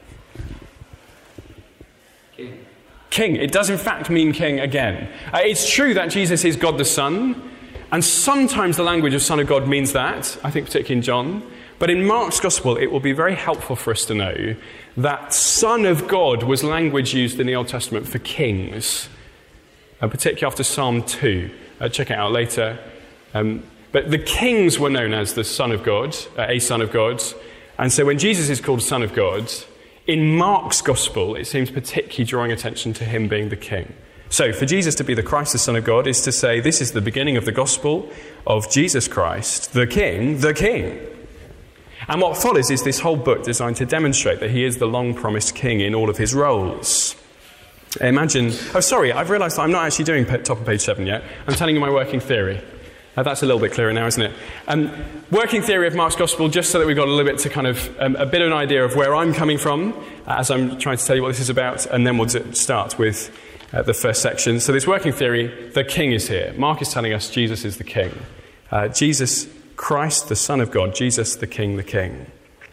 King. It does in fact mean king again. It's true that Jesus is God the Son, and sometimes the language of Son of God means that, I think particularly in John. But in Mark's Gospel, it will be very helpful for us to know that Son of God was language used in the Old Testament for kings, particularly after Psalm 2. Check it out later. But the kings were known as the Son of God, a Son of God. And so when Jesus is called Son of God, in Mark's Gospel, it seems particularly drawing attention to him being the king. So for Jesus to be the Christ, the Son of God, is to say this is the beginning of the Gospel of Jesus Christ, the King, the King. And what follows is this whole book designed to demonstrate that he is the long-promised king in all of his roles. Imagine... I've realised that I'm not actually doing top of page 7 yet. I'm telling you my working theory. That's a little bit clearer now, isn't it? Working theory of Mark's Gospel, just so that we've got a little bit to kind of... a bit of an idea of where I'm coming from as I'm trying to tell you what this is about, and then we'll start with the first section. So this working theory, the king is here. Mark is telling us Jesus is the king. Jesus Christ, the Son of God, Jesus, the King, the King.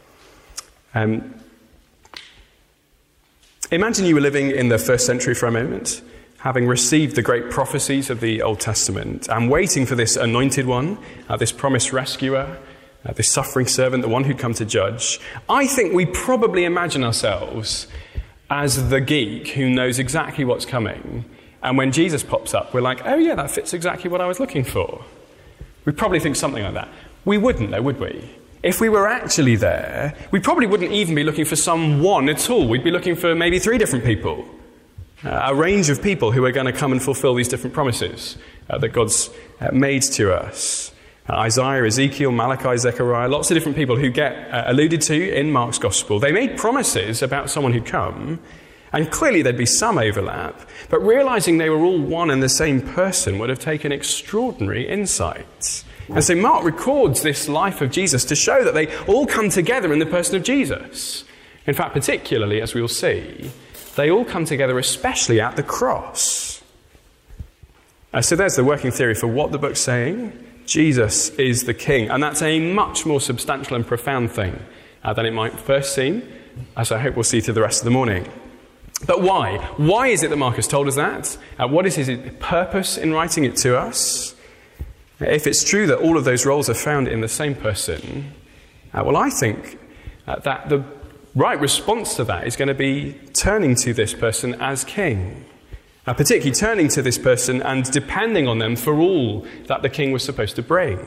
Imagine you were living in the first century for a moment, having received the great prophecies of the Old Testament and waiting for this anointed one, this promised rescuer, this suffering servant, the one who'd come to judge. I think we probably imagine ourselves as the geek who knows exactly what's coming. And when Jesus pops up, we're like, oh yeah, that fits exactly what I was looking for. We probably think something like that. We wouldn't, though, would we? If we were actually there, we probably wouldn't even be looking for someone at all. We'd be looking for maybe 3 different people. A range of people who are going to come and fulfill these different promises that God's made to us. Isaiah, Ezekiel, Malachi, Zechariah, lots of different people who get alluded to in Mark's Gospel. They made promises about someone who'd come, and clearly there'd be some overlap, but realizing they were all one and the same person would have taken extraordinary insight. And so Mark records this life of Jesus to show that they all come together in the person of Jesus. In fact, particularly, as we'll see, they all come together especially at the cross. So there's the working theory for what the book's saying. Jesus is the King. And that's a much more substantial and profound thing than it might first seem, as I hope we'll see through the rest of the morning. But why? Why is it that Mark has told us that? What is his purpose in writing it to us? If it's true that all of those roles are found in the same person, well, I think that the right response to that is going to be turning to this person as king. Particularly turning to this person and depending on them for all that the king was supposed to bring.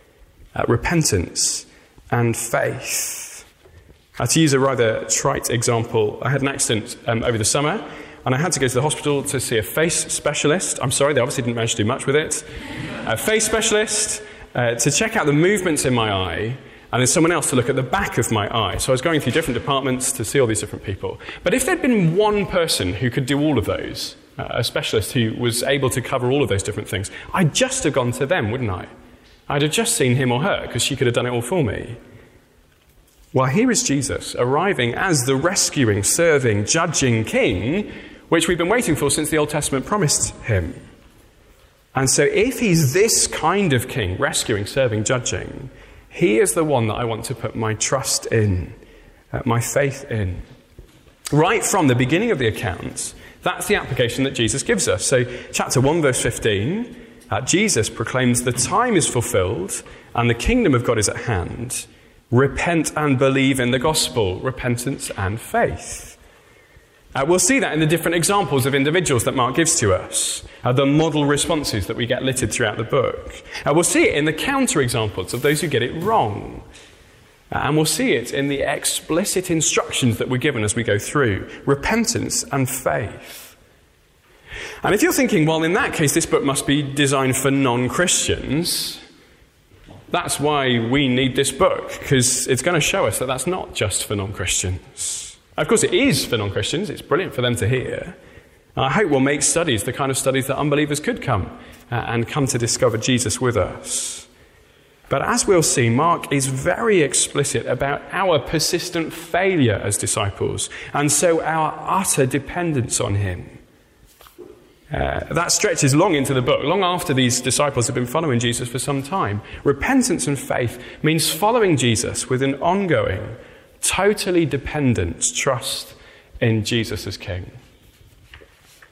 Repentance and faith. To use a rather trite example, I had an accident over the summer and I had to go to the hospital to see a face specialist. I'm sorry, they obviously didn't manage to do much with it. A face specialist to check out the movements in my eye, and then someone else to look at the back of my eye. So I was going through different departments to see all these different people. But if there'd been one person who could do all of those, a specialist who was able to cover all of those different things, I'd just have gone to them, wouldn't I? I'd have just seen him or her, because she could have done it all for me. Well, here is Jesus arriving as the rescuing, serving, judging king, which we've been waiting for since the Old Testament promised him. And so if he's this kind of king, rescuing, serving, judging, he is the one that I want to put my trust in, my faith in. Right from the beginning of the account, that's the application that Jesus gives us. So chapter 1, verse 15, Jesus proclaims the time is fulfilled and the kingdom of God is at hand. Repent and believe in the gospel, repentance and faith. We'll see that in the different examples of individuals that Mark gives to us, the model responses that we get littered throughout the book. We'll see it in the counter-examples of those who get it wrong. And we'll see it in the explicit instructions that we're given as we go through, repentance and faith. And if you're thinking, well, in that case, this book must be designed for non-Christians, that's why we need this book, because it's going to show us that that's not just for non-Christians. Of course, it is for non-Christians. It's brilliant for them to hear. And I hope we'll make studies, the kind of studies that unbelievers could come and come to discover Jesus with us. But as we'll see, Mark is very explicit about our persistent failure as disciples, and so our utter dependence on him. That stretches long into the book, long after these disciples have been following Jesus for some time. Repentance and faith means following Jesus with an ongoing, totally dependent trust in Jesus as King.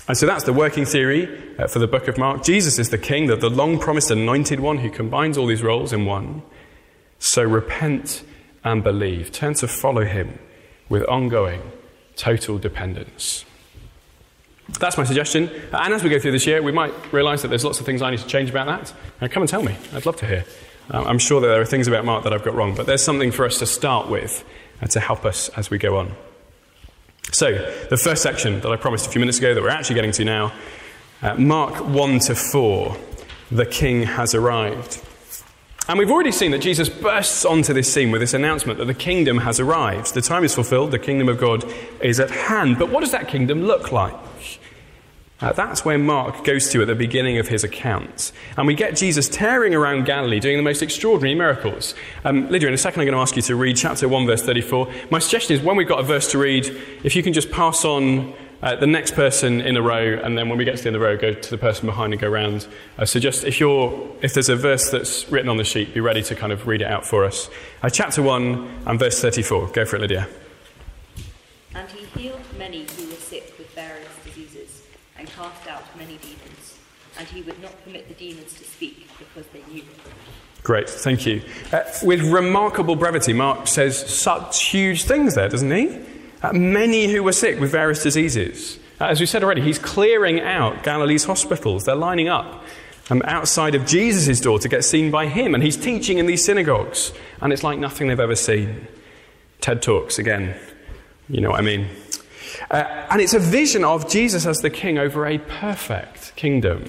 And so that's the working theory for the book of Mark. Jesus is the king, the long-promised anointed one who combines all these roles in one. So repent and believe. Turn to follow him with ongoing, total dependence. That's my suggestion. And as we go through this year, we might realise that there's lots of things I need to change about that. Come and tell me. I'd love to hear. I'm sure that there are things about Mark that I've got wrong, but there's something for us to start with to help us as we go on. So, the first section that I promised a few minutes ago that we're actually getting to now, Mark 1-4, the king has arrived. And we've already seen that Jesus bursts onto this scene with this announcement that the kingdom has arrived. The time is fulfilled, the kingdom of God is at hand. But what does that kingdom look like? That's where Mark goes to at the beginning of his account. And we get Jesus tearing around Galilee, doing the most extraordinary miracles. Lydia, in a second I'm going to ask you to read chapter 1, verse 34. My suggestion is when we've got a verse to read, if you can just pass on the next person in a row, and then when we get to the end of the row, go to the person behind and go round. So just if there's a verse that's written on the sheet, be ready to kind of read it out for us. Chapter 1 and verse 34. Go for it, Lydia. And he healed many who were sick with various diseases, and cast out many demons. And he would not permit the demons to speak, because they knew him. Great, thank you. With remarkable brevity, Mark says such huge things there, doesn't he? Many who were sick with various diseases. As we said already, he's clearing out Galilee's hospitals. They're lining up outside of Jesus' door to get seen by him. And he's teaching in these synagogues. And it's like nothing they've ever seen. TED Talks, again. You know what I mean. And it's a vision of Jesus as the king over a perfect kingdom.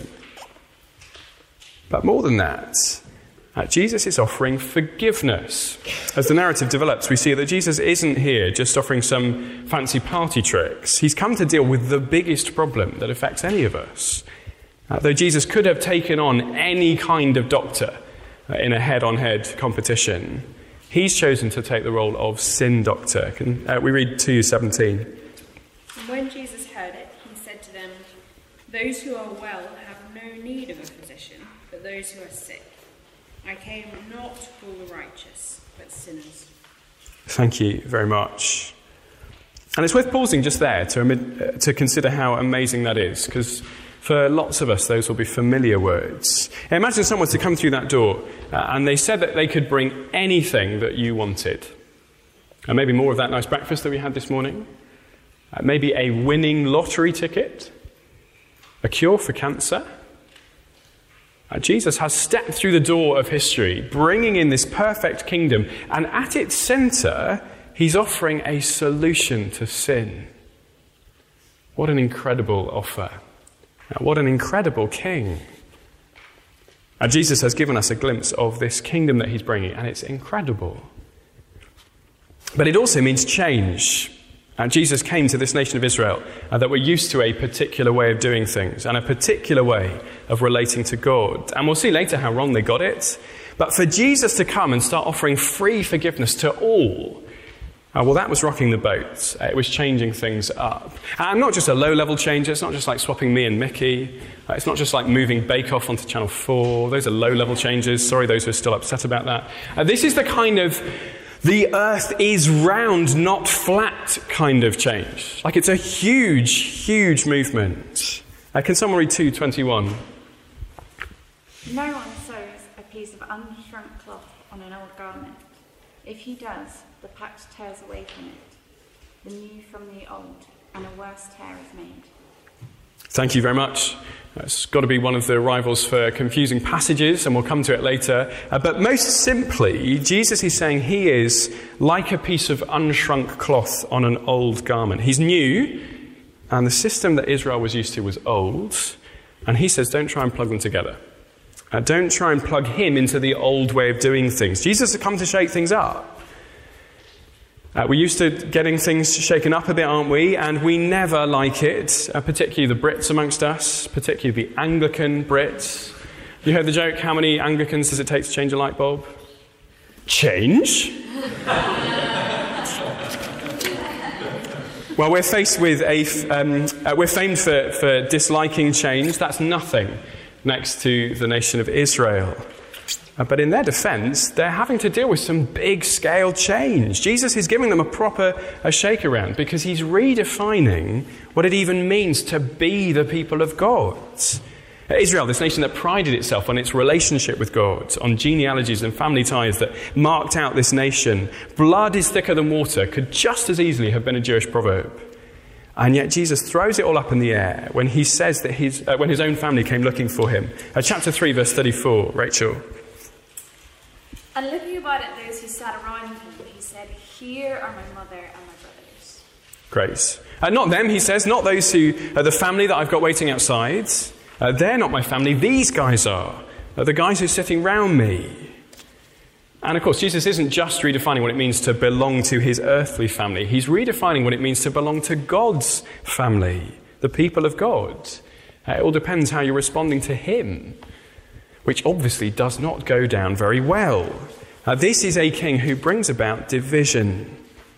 But more than that, Jesus is offering forgiveness. As the narrative develops, we see that Jesus isn't here just offering some fancy party tricks. He's come to deal with the biggest problem that affects any of us. Though Jesus could have taken on any kind of doctor in a head-on-head competition, he's chosen to take the role of sin doctor. We read 2:17. And when Jesus heard it, he said to them, "Those who are well have no need of a physician, but those who are sick. I came not to call the righteous, but sinners." Thank you very much. And it's worth pausing just there to consider how amazing that is, because for lots of us, those will be familiar words. Imagine someone to come through that door and they said that they could bring anything that you wanted. And maybe more of that nice breakfast that we had this morning. Maybe a winning lottery ticket. A cure for cancer. Jesus has stepped through the door of history, bringing in this perfect kingdom. And at its centre, he's offering a solution to sin. What an incredible offer. What an incredible king. Jesus has given us a glimpse of this kingdom that he's bringing, and it's incredible. But it also means change. Jesus came to this nation of Israel that were used to a particular way of doing things and a particular way of relating to God. And we'll see later how wrong they got it. But for Jesus to come and start offering free forgiveness to all, well, that was rocking the boat. It was changing things up. And not just a low-level change. It's not just like swapping me and Mickey. It's not just like moving Bake Off onto Channel 4. Those are low-level changes. Sorry, those who are still upset about that. This is the kind of the earth is round, not flat kind of change. Like it's a huge, huge movement. Can someone read 2:21? No one sews a piece of unshrunk cloth on an old garment. If he does, the patch tears away from it, the new from the old, and a worse tear is made. Thank you very much. It's got to be one of the rivals for confusing passages, and we'll come to it later. But most simply, Jesus is saying he is like a piece of unshrunk cloth on an old garment. He's new, and the system that Israel was used to was old. And he says, don't try and plug them together. Don't try and plug him into the old way of doing things. Jesus has come to shake things up. We're used to getting things shaken up a bit, aren't we? And we never like it, particularly the Brits amongst us, particularly the Anglican Brits. You heard the joke, how many Anglicans does it take to change a light bulb? Change? Well, we're faced with we're famed for disliking change. That's nothing next to the nation of Israel. But in their defense, they're having to deal with some big-scale change. Jesus is giving them a proper shake-around because he's redefining what it even means to be the people of God. Israel, this nation that prided itself on its relationship with God, on genealogies and family ties that marked out this nation, blood is thicker than water, could just as easily have been a Jewish proverb. And yet Jesus throws it all up in the air when he says that when his own family came looking for him. Chapter 3, verse 34, Rachel. And looking about at those who sat around him, he said, "Here are my mother and my brothers." Great. Not them, he says, not those who are the family that I've got waiting outside. They're not my family. These guys are. The guys who are sitting round me. And of course, Jesus isn't just redefining what it means to belong to his earthly family. He's redefining what it means to belong to God's family, the people of God. It all depends how you're responding to him, which obviously does not go down very well. This is a king who brings about division.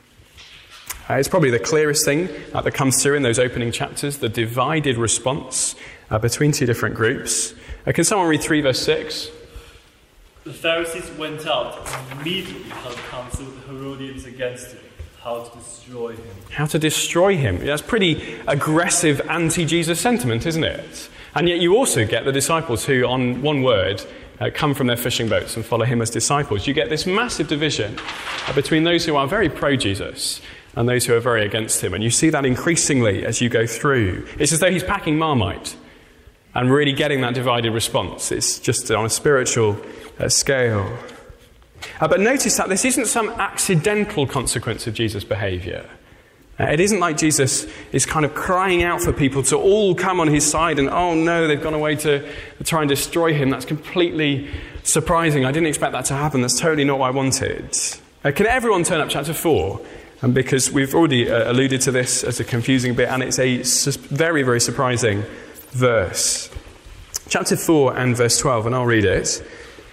It's probably the clearest thing that comes through in those opening chapters, the divided response between two different groups. Can someone read 3 verse 6? The Pharisees went out and immediately held counsel with the Herodians against him, how to destroy him. How to destroy him? That's pretty aggressive anti-Jesus sentiment, isn't it? And yet you also get the disciples who, on one word, come from their fishing boats and follow him as disciples. You get this massive division between those who are very pro-Jesus and those who are very against him. And you see that increasingly as you go through. It's as though he's packing Marmite and really getting that divided response. It's just on a spiritual scale. But notice that this isn't some accidental consequence of Jesus' behaviour. It isn't like Jesus is kind of crying out for people to all come on his side and, oh no, they've gone away to try and destroy him. That's completely surprising. I didn't expect that to happen. That's totally not what I wanted. Can everyone turn up chapter 4? Because we've already alluded to this as a confusing bit, and it's a very, very surprising verse. Chapter 4 and verse 12, and I'll read it.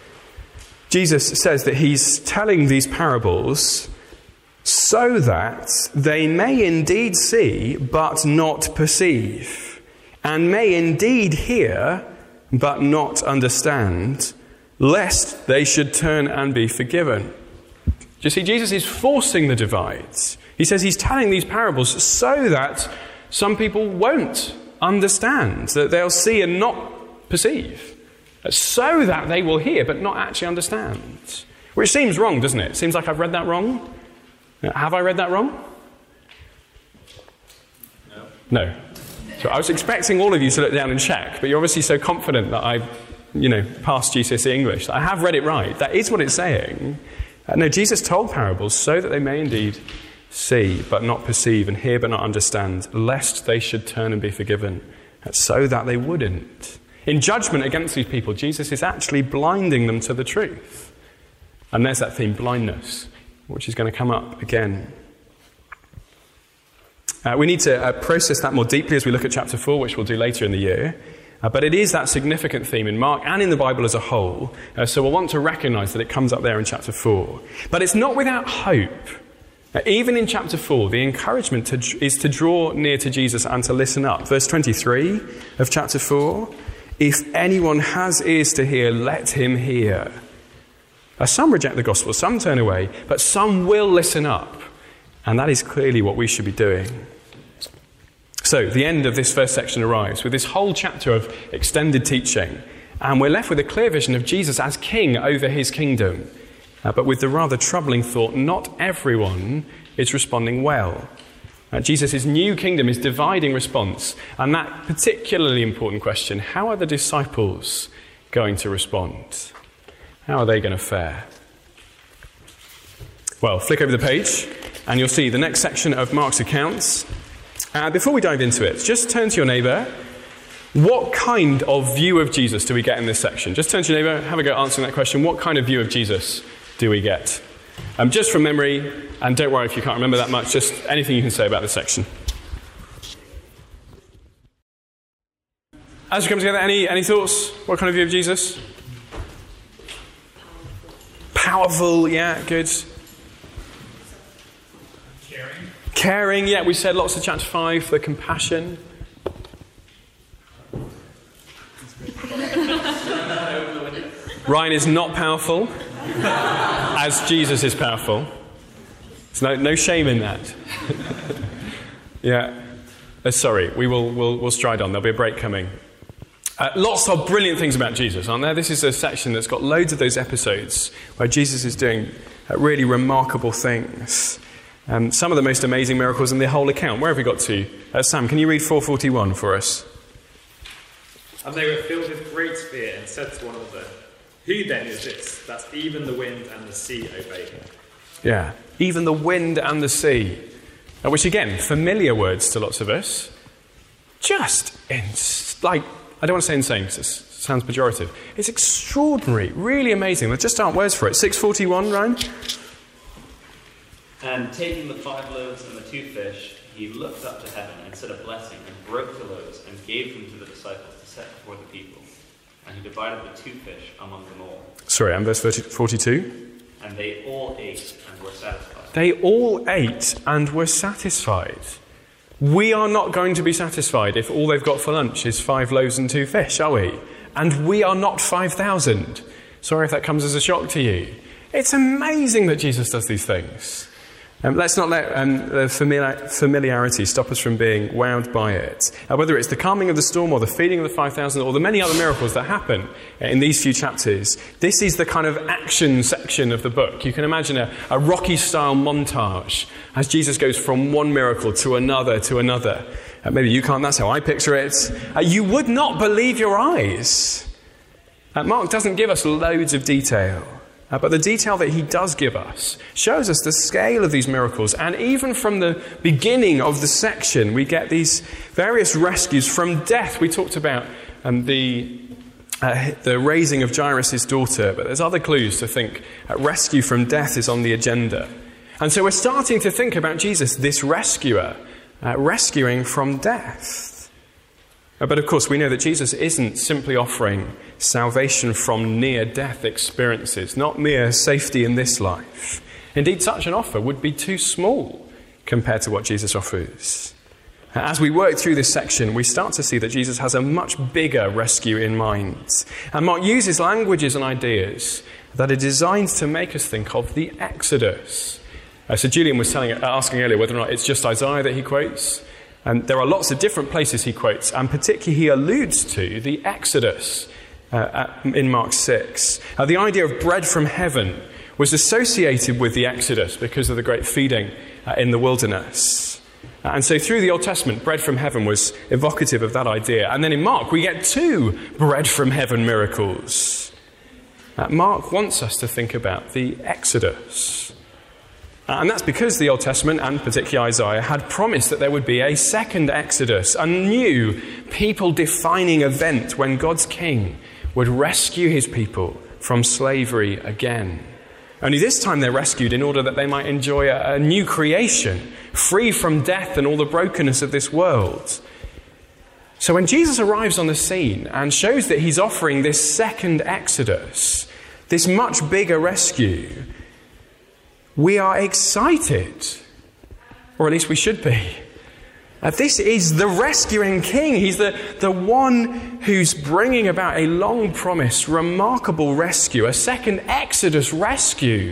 Jesus says that he's telling these parables so that they may indeed see but not perceive, and may indeed hear but not understand, lest they should turn and be forgiven. Do you see, Jesus is forcing the divides. He says he's telling these parables so that some people won't understand, that they'll see and not perceive, so that they will hear but not actually understand. Which seems wrong, doesn't it? Seems like I've read that wrong. Have I read that wrong? No. So I was expecting all of you to look down and check, but you're obviously so confident that I, passed GCSE English. I have read it right. That is what it's saying. No, Jesus told parables so that they may indeed see but not perceive, and hear but not understand, lest they should turn and be forgiven, so that they wouldn't. In judgment against these people, Jesus is actually blinding them to the truth. And there's that theme, blindness, which is going to come up again. We need to process that more deeply as we look at chapter 4, which we'll do later in the year. But it is that significant theme in Mark and in the Bible as a whole. So we'll want to recognize that it comes up there in chapter 4. But it's not without hope. Even in chapter 4, the encouragement is to draw near to Jesus and to listen up. Verse 23 of chapter 4, if anyone has ears to hear, let him hear. Some reject the gospel, some turn away, but some will listen up. And that is clearly what we should be doing. So the end of this first section arrives with this whole chapter of extended teaching. And we're left with a clear vision of Jesus as king over his kingdom. But with the rather troubling thought, not everyone is responding well. Jesus' new kingdom is dividing response. And that particularly important question, how are the disciples going to respond? How are they going to fare? Well, flick over the page and you'll see the next section of Mark's accounts. Before we dive into it, just turn to your neighbour. What kind of view of Jesus do we get in this section? Just turn to your neighbour, have a go answering that question. What kind of view of Jesus do we get? Just from memory, and don't worry if you can't remember that much, just anything you can say about this section. As we come together, any thoughts? What kind of view of Jesus? Powerful, yeah, good. Caring, yeah, we said lots of chapter 5, the compassion. Ryan is not powerful, as Jesus is powerful. There's no shame in that. Yeah. Sorry, we'll stride on. There'll be a break coming. Lots of brilliant things about Jesus, aren't there? This is a section that's got loads of those episodes where Jesus is doing really remarkable things. Some of the most amazing miracles in the whole account. Where have we got to? Sam, can you read 4:41 for us? And they were filled with great fear and said to one another, "Who then is this, that even the wind and the sea obey him?" Yeah, even the wind and the sea. Which again, familiar words to lots of us. Just I don't want to say insane because it sounds pejorative. It's extraordinary, really amazing. There just aren't words for it. 6:41, Ryan? And taking the 5 loaves and the 2 fish, he looked up to heaven and said a blessing and broke the loaves and gave them to the disciples to set before the people. And he divided the 2 fish among them all. Sorry, and verse 42? And they all ate and were satisfied. They all ate and were satisfied. We are not going to be satisfied if all they've got for lunch is 5 loaves and 2 fish, are we? And we are not 5,000. Sorry if that comes as a shock to you. It's amazing that Jesus does these things. Let's not let the familiarity stop us from being wowed by it. Whether it's the calming of the storm or the feeding of the 5,000 or the many other miracles that happen in these few chapters, this is the kind of action section of the book. You can imagine a Rocky-style montage as Jesus goes from one miracle to another to another. Maybe you can't, that's how I picture it. You would not believe your eyes. Mark doesn't give us loads of detail. But the detail that he does give us shows us the scale of these miracles. And even from the beginning of the section, we get these various rescues from death. We talked about the raising of Jairus' daughter, but there's other clues to think rescue from death is on the agenda. And so we're starting to think about Jesus, this rescuer, rescuing from death. But of course, we know that Jesus isn't simply offering salvation from near-death experiences, not mere safety in this life. Indeed, such an offer would be too small compared to what Jesus offers. As we work through this section, we start to see that Jesus has a much bigger rescue in mind. And Mark uses languages and ideas that are designed to make us think of the Exodus. So Julian was asking earlier whether or not it's just Isaiah that he quotes. And there are lots of different places he quotes, and particularly he alludes to the Exodus in Mark 6. The idea of bread from heaven was associated with the Exodus because of the great feeding in the wilderness. And so through the Old Testament, bread from heaven was evocative of that idea. And then in Mark, we get 2 bread from heaven miracles. Mark wants us to think about the Exodus. And that's because the Old Testament, and particularly Isaiah, had promised that there would be a second Exodus, a new people-defining event when God's king would rescue his people from slavery again. Only this time they're rescued in order that they might enjoy a new creation, free from death and all the brokenness of this world. So when Jesus arrives on the scene and shows that he's offering this second Exodus, this much bigger rescue, we are excited, or at least we should be. This is the rescuing king. He's the one who's bringing about a long-promised, remarkable rescue, a second Exodus rescue.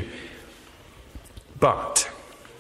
But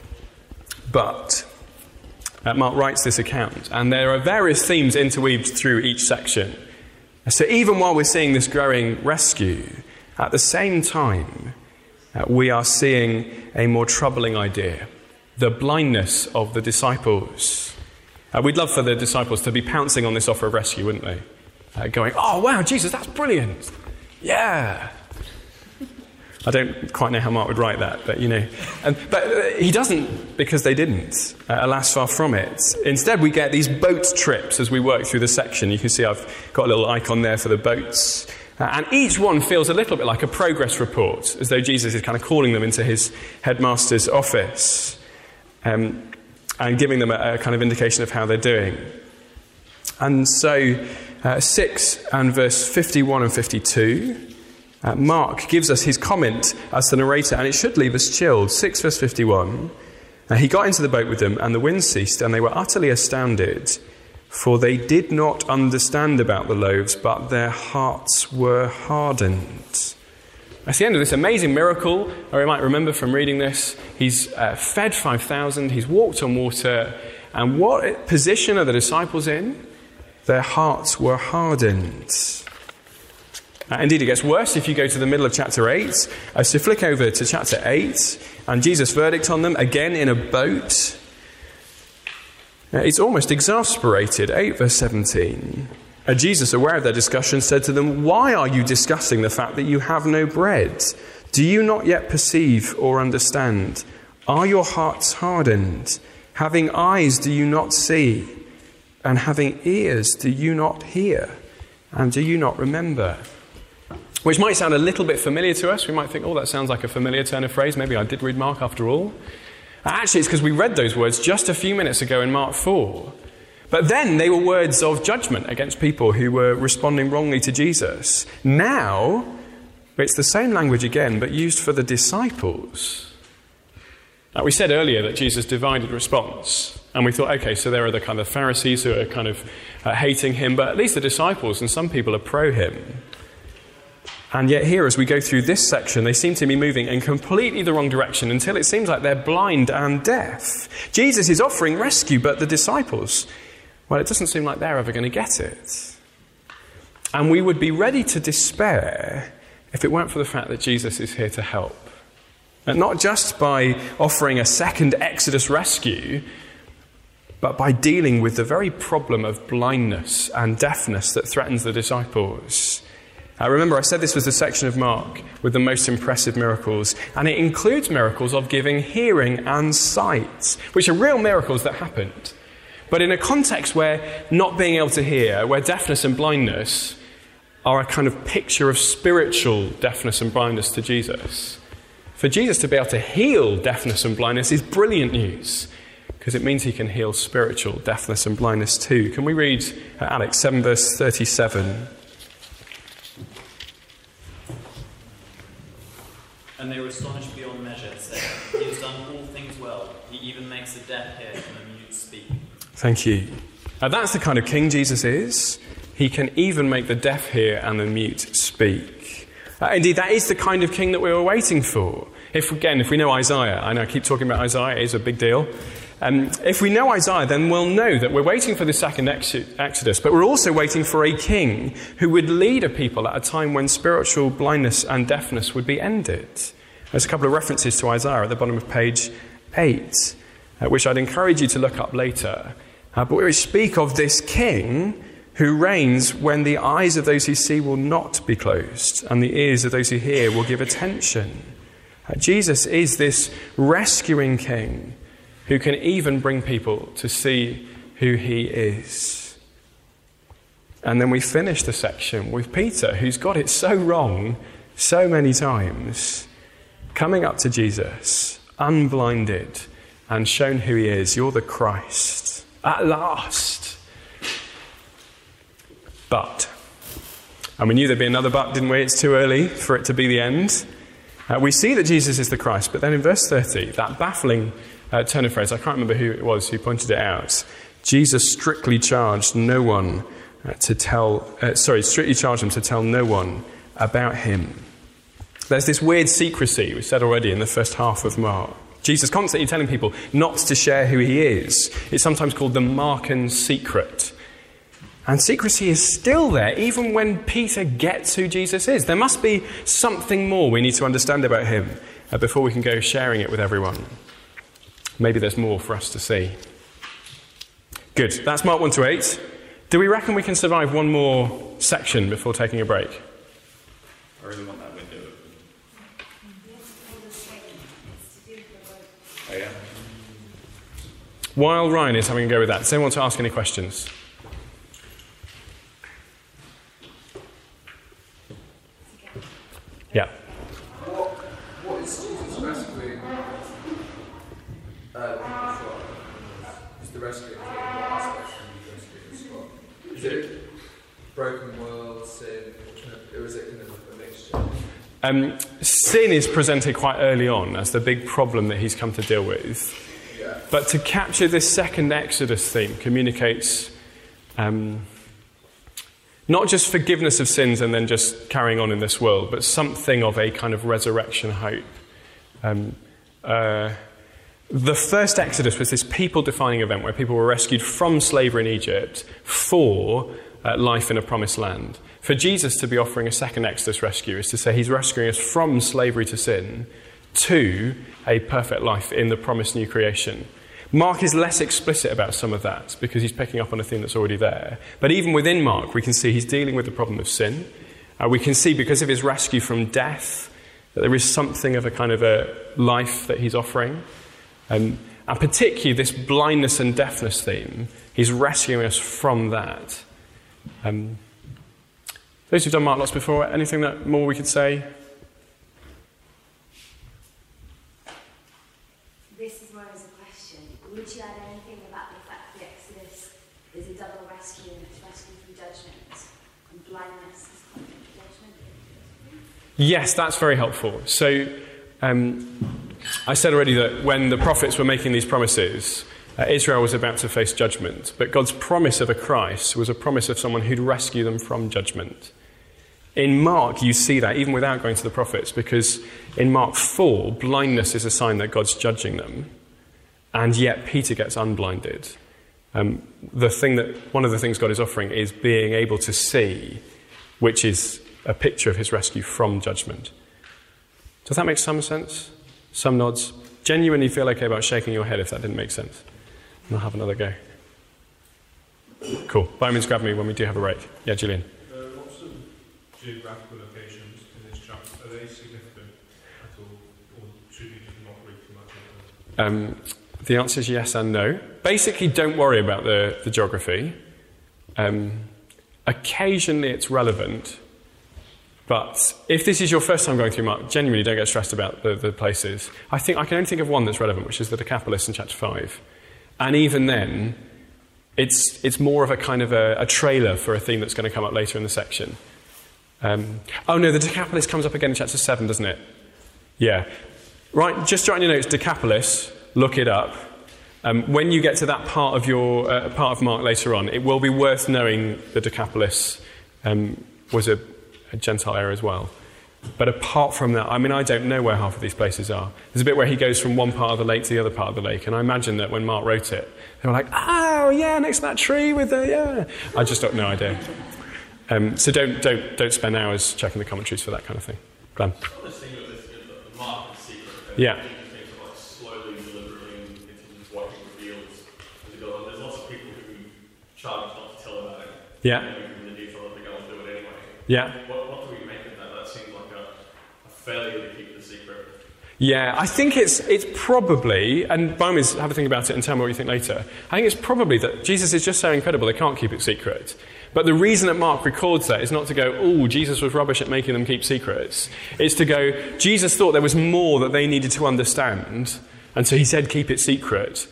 Mark writes this account, and there are various themes interweaved through each section. So even while we're seeing this growing rescue, at the same time, we are seeing a more troubling idea, the blindness of the disciples. We'd love for the disciples to be pouncing on this offer of rescue, wouldn't they? Going, "Oh, wow, Jesus, that's brilliant. Yeah." I don't quite know how Mark would write that, but you know. But he doesn't, because they didn't. Alas, far from it. Instead, we get these boat trips as we work through the section. You can see I've got a little icon there for the boats. And each one feels a little bit like a progress report, as though Jesus is kind of calling them into his headmaster's office and giving them a kind of indication of how they're doing. And so 6 and verse 51 and 52, Mark gives us his comment as the narrator, and it should leave us chilled. 6 verse 51, he got into the boat with them, and the wind ceased, and they were utterly astounded, for they did not understand about the loaves, but their hearts were hardened. That's the end of this amazing miracle, or you might remember from reading this, he's fed 5,000, he's walked on water, and what position are the disciples in? Their hearts were hardened. Indeed, it gets worse if you go to the middle of chapter 8. So flick over to chapter 8, and Jesus' verdict on them, again in a boat. It's almost exasperated. 8 verse 17. Jesus, aware of their discussion, said to them, "Why are you discussing the fact that you have no bread? Do you not yet perceive or understand? Are your hearts hardened? Having eyes, do you not see? And having ears, do you not hear? And do you not remember?" Which might sound a little bit familiar to us. We might think, oh, that sounds like a familiar turn of phrase. Maybe I did read Mark after all. Actually, it's because we read those words just a few minutes ago in Mark 4. But then they were words of judgment against people who were responding wrongly to Jesus. Now, it's the same language again, but used for the disciples. Now, we said earlier that Jesus divided response. And we thought, okay, so there are the kind of Pharisees who are kind of hating him, but at least the disciples and some people are pro him. And yet here, as we go through this section, they seem to be moving in completely the wrong direction until it seems like they're blind and deaf. Jesus is offering rescue, but the disciples, well, it doesn't seem like they're ever going to get it. And we would be ready to despair if it weren't for the fact that Jesus is here to help. And not just by offering a second Exodus rescue, but by dealing with the very problem of blindness and deafness that threatens the disciples. Remember, I said this was the section of Mark with the most impressive miracles, and it includes miracles of giving hearing and sight, which are real miracles that happened. But in a context where not being able to hear, where deafness and blindness are a kind of picture of spiritual deafness and blindness to Jesus. For Jesus to be able to heal deafness and blindness is brilliant news, because it means he can heal spiritual deafness and blindness too. Can we read Alex 7 verse 37? And they were astonished beyond measure, saying, "He has done all things well. He even makes the deaf hear and the mute speak." Thank you. That's the kind of king Jesus is. He can even make the deaf hear and the mute speak. Indeed, that is the kind of king that we were waiting for. If we know Isaiah, I know I keep talking about Isaiah, it is a big deal. If we know Isaiah, then we'll know that we're waiting for the second Exodus, but we're also waiting for a king who would lead a people at a time when spiritual blindness and deafness would be ended. There's a couple of references to Isaiah at the bottom of page 8, which I'd encourage you to look up later. But we speak of this king who reigns when the eyes of those who see will not be closed and the ears of those who hear will give attention. Jesus is this rescuing king who can even bring people to see who he is. And then we finish the section with Peter, who's got it so wrong so many times, coming up to Jesus, unblinded, and shown who he is. You're the Christ. At last. But, and we knew there'd be another but, didn't we? It's too early for it to be the end. We see that Jesus is the Christ, but then in verse 30, that baffling turn of phrase, I can't remember who it was who pointed it out. Jesus strictly charged no one strictly charged them to tell no one about him. There's this weird secrecy, we said already in the first half of Mark. Jesus constantly telling people not to share who he is. It's sometimes called the Markan secret. And secrecy is still there, even when Peter gets who Jesus is. There must be something more we need to understand about him before we can go sharing it with everyone. Maybe there's more for us to see. Good. That's Mark 1 to 8. Do we reckon we can survive one more section before taking a break? I really want that window open. Oh, yeah? While Ryan is having a go with that, does anyone want to ask any questions? Yeah. What is Jesus rescuing people from? Is the rescuing king? What aspects are he rescuing from? Is it broken world, sin, or is it kind of a mixture? Sin is presented quite early on as the big problem that he's come to deal with. Yeah. But to capture this second Exodus theme communicates Not just forgiveness of sins and then just carrying on in this world, but something of a kind of resurrection hope. The first Exodus was this people-defining event where people were rescued from slavery in Egypt for life in a promised land. For Jesus to be offering a second Exodus rescue is to say he's rescuing us from slavery to sin to a perfect life in the promised new creation. Mark is less explicit about some of that because he's picking up on a theme that's already there. But even within Mark, we can see he's dealing with the problem of sin. We can see because of his rescue from death that there is something of a kind of a life that he's offering. And particularly this blindness and deafness theme, he's rescuing us from that. Those who've done Mark lots before, anything that more we could say? This is more as a question. Would you add anything about the fact that Exodus is a double rescue and it's rescue from judgment and blindness is content to judgment? Yes, that's very helpful. So I said already that when the prophets were making these promises, Israel was about to face judgment, but God's promise of a Christ was a promise of someone who'd rescue them from judgment. In Mark, you see that, even without going to the prophets, because in Mark 4, blindness is a sign that God's judging them, and yet Peter gets unblinded. One of the things God is offering is being able to see, which is a picture of his rescue from judgment. Does that make some sense? Some nods. Genuinely feel okay about shaking your head if that didn't make sense. And I'll have another go. Cool. By all means, grab me when we do have a break. Yeah, Julian. What's the geographical locations in this chapter? Are they significant at all? Or should you just not read too much into them? The answer is yes and no. Basically, don't worry about the geography. Occasionally it's relevant. But if this is your first time going through Mark, genuinely don't get stressed about the places. I can only think of one that's relevant, which is the Decapolis in chapter 5. And even then, it's more of a kind of a trailer for a theme that's going to come up later in the section. The Decapolis comes up again in chapter 7, doesn't it? Yeah. Right, just jot in your notes, Decapolis, look it up. When you get to that part of Mark later on, it will be worth knowing the Decapolis was a Gentile area as well. But apart from that, I don't know where half of these places are. There's a bit where he goes from one part of the lake to the other part of the lake, and I imagine that when Mark wrote it, they were like, oh, yeah, next to that tree with the, yeah. I just got no idea. So don't spend hours checking the commentaries for that kind of thing. Glenn? This thing with this, the Mark and secret, yeah. Things are like slowly, deliberately, into what he reveals as he goes on. There's lots of people who charge not to tell about it. Yeah. And even the neutral, they go and do it anyway. Yeah. What do we make of that? That seems like a failure to keep the secret. Yeah, I think it's probably, and by all means have a think about it and tell me what you think later. I think it's probably that Jesus is just so incredible they can't keep it secret. But the reason that Mark records that is not to go, oh, Jesus was rubbish at making them keep secrets. It's to go, Jesus thought there was more that they needed to understand, and so he said keep it secret.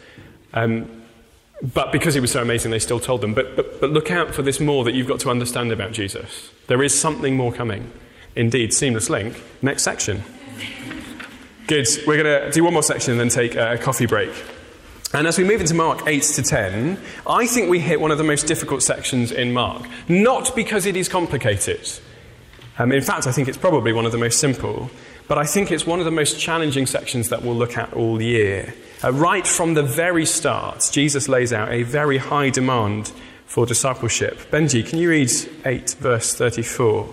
But because he was so amazing, they still told them. But look out for this more that you've got to understand about Jesus. There is something more coming. Indeed, seamless link. Next section. Good. We're going to do one more section and then take a coffee break. And as we move into Mark 8 to 10, I think we hit one of the most difficult sections in Mark. Not because it is complicated. In fact, I think it's probably one of the most simple. But I think it's one of the most challenging sections that we'll look at all year. Right from the very start, Jesus lays out a very high demand for discipleship. Benji, can you read 8 verse 34?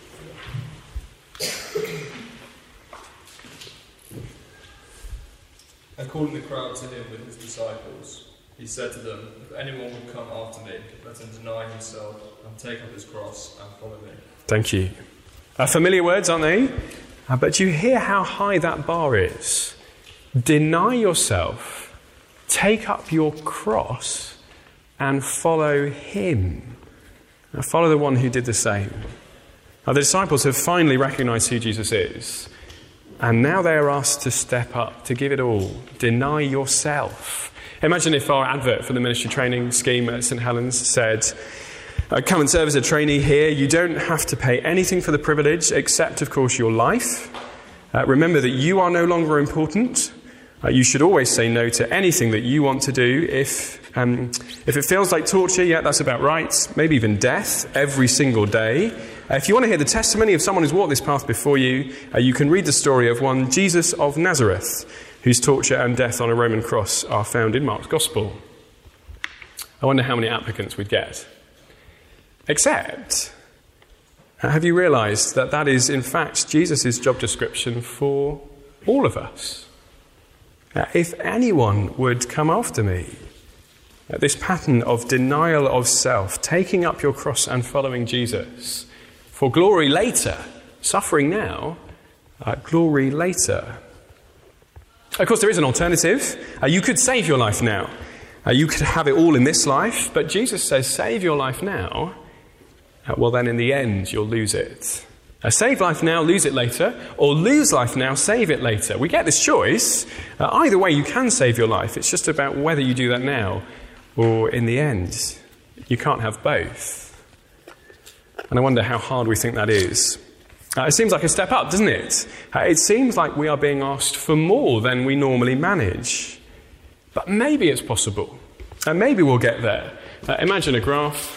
And calling the crowd to him with his disciples, he said to them, if anyone would come after me, let him deny himself and take up his cross and follow me. Thank you. Familiar words, aren't they? But you hear how high that bar is. Deny yourself, take up your cross, and follow him. Now, follow the one who did the same. Now, the disciples have finally recognized who Jesus is. And now they are asked to step up, to give it all. Deny yourself. Imagine if our advert for the ministry training scheme at St. Helens said, come and serve as a trainee here. You don't have to pay anything for the privilege except, of course, your life. Remember that you are no longer important. You should always say no to anything that you want to do if If it feels like torture, yeah, that's about right. Maybe even death every single day. If you want to hear the testimony of someone who's walked this path before you, you can read the story of one Jesus of Nazareth, whose torture and death on a Roman cross are found in Mark's Gospel. I wonder how many applicants we'd get. Except, have you realised that that is, in fact, Jesus' job description for all of us? If anyone would come after me, this pattern of denial of self, taking up your cross and following Jesus, for glory later, suffering now, glory later. Of course, there is an alternative. You could save your life now. You could have it all in this life, but Jesus says, save your life now. Well, then in the end, you'll lose it. Save life now, lose it later, or lose life now, save it later. We get this choice. Either way, you can save your life. It's just about whether you do that now or in the end. You can't have both. And I wonder how hard we think that is. It seems like a step up, doesn't it? It seems like we are being asked for more than we normally manage. But maybe it's possible. Maybe we'll get there. Imagine a graph.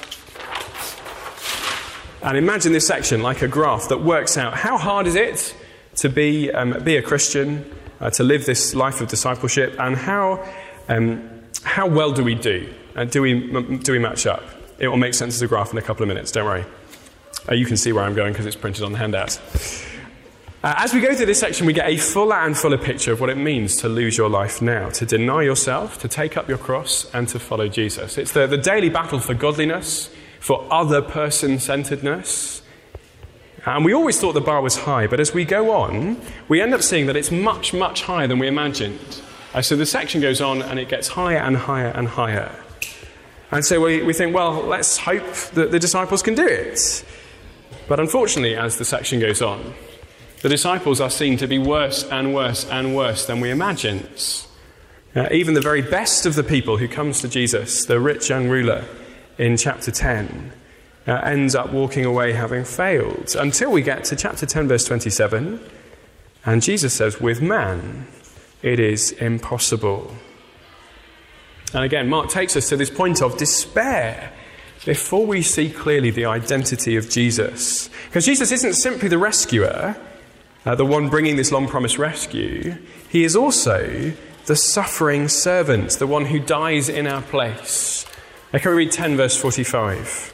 And imagine this section like a graph that works out how hard is it to be a Christian, to live this life of discipleship, and how well do we do? Do we match up? It will make sense as a graph in a couple of minutes, don't worry. You can see where I'm going because it's printed on the handout. As we go through this section, we get a fuller and fuller picture of what it means to lose your life now, to deny yourself, to take up your cross, and to follow Jesus. It's the daily battle for godliness, for other person-centeredness. And we always thought the bar was high, but as we go on, we end up seeing that it's much, much higher than we imagined. So the section goes on and it gets higher and higher and higher. And so we think, well, let's hope that the disciples can do it. But unfortunately, as the section goes on, the disciples are seen to be worse and worse and worse than we imagined. Even the very best of the people who comes to Jesus, the rich young ruler, in chapter 10, ends up walking away having failed, until we get to chapter 10, verse 27, and Jesus says, with man, it is impossible. And again, Mark takes us to this point of despair before we see clearly the identity of Jesus. Because Jesus isn't simply the rescuer, the one bringing this long-promised rescue. He is also the suffering servant, the one who dies in our place. Now, can we read 10 verse 45?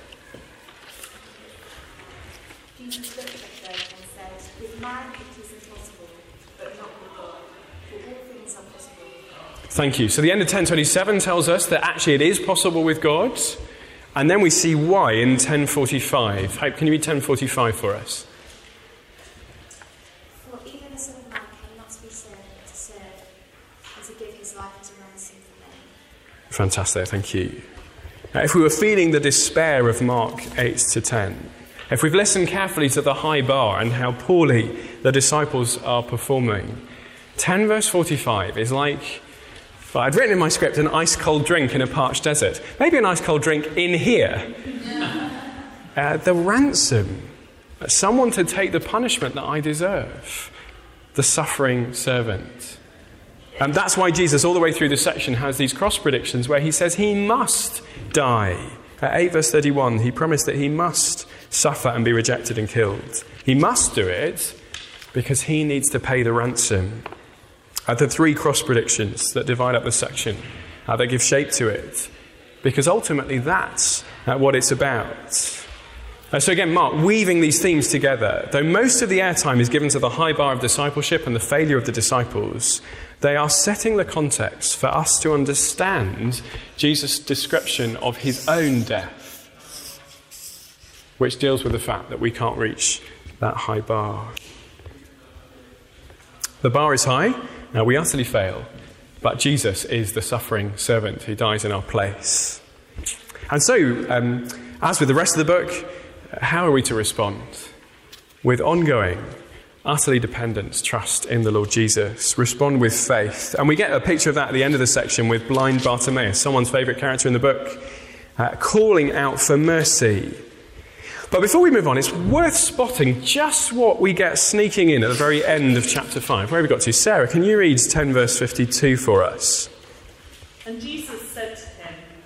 Jesus looked at them and said, with man it is impossible, but not with God, for all things are possible. Thank you. So the end of 10:27 tells us that actually it is possible with God. And then we see why in 10:45. Hope, can you read 10:45 for us? For even the Son of Man came not to be served, but to serve, and to give his life as a ransom for many. Fantastic, thank you. If we were feeling the despair of Mark 8 to 10, if we've listened carefully to the high bar and how poorly the disciples are performing, 10 verse 45 is like, well, I'd written in my script, an ice-cold drink in a parched desert. Maybe an ice-cold drink in here. The ransom. Someone to take the punishment that I deserve. The suffering servant. And that's why Jesus, all the way through this section, has these cross predictions where he says he must die. At 8 verse 31, he promised that he must suffer and be rejected and killed. He must do it because he needs to pay the ransom. The three cross predictions that divide up the section, that give shape to it. Because ultimately that's what it's about. So again, Mark, weaving these themes together, though most of the airtime is given to the high bar of discipleship and the failure of the disciples, they are setting the context for us to understand Jesus' description of his own death, which deals with the fact that we can't reach that high bar. The bar is high, we utterly fail, but Jesus is the suffering servant who dies in our place. And so, as with the rest of the book, how are we to respond? With ongoing, utterly dependence, trust in the Lord Jesus. Respond with faith. And we get a picture of that at the end of the section with blind Bartimaeus, someone's favourite character in the book, calling out for mercy. But before we move on, it's worth spotting just what we get sneaking in at the very end of chapter 5. Where have we got to? Sarah, can you read 10 verse 52 for us? And Jesus said to him,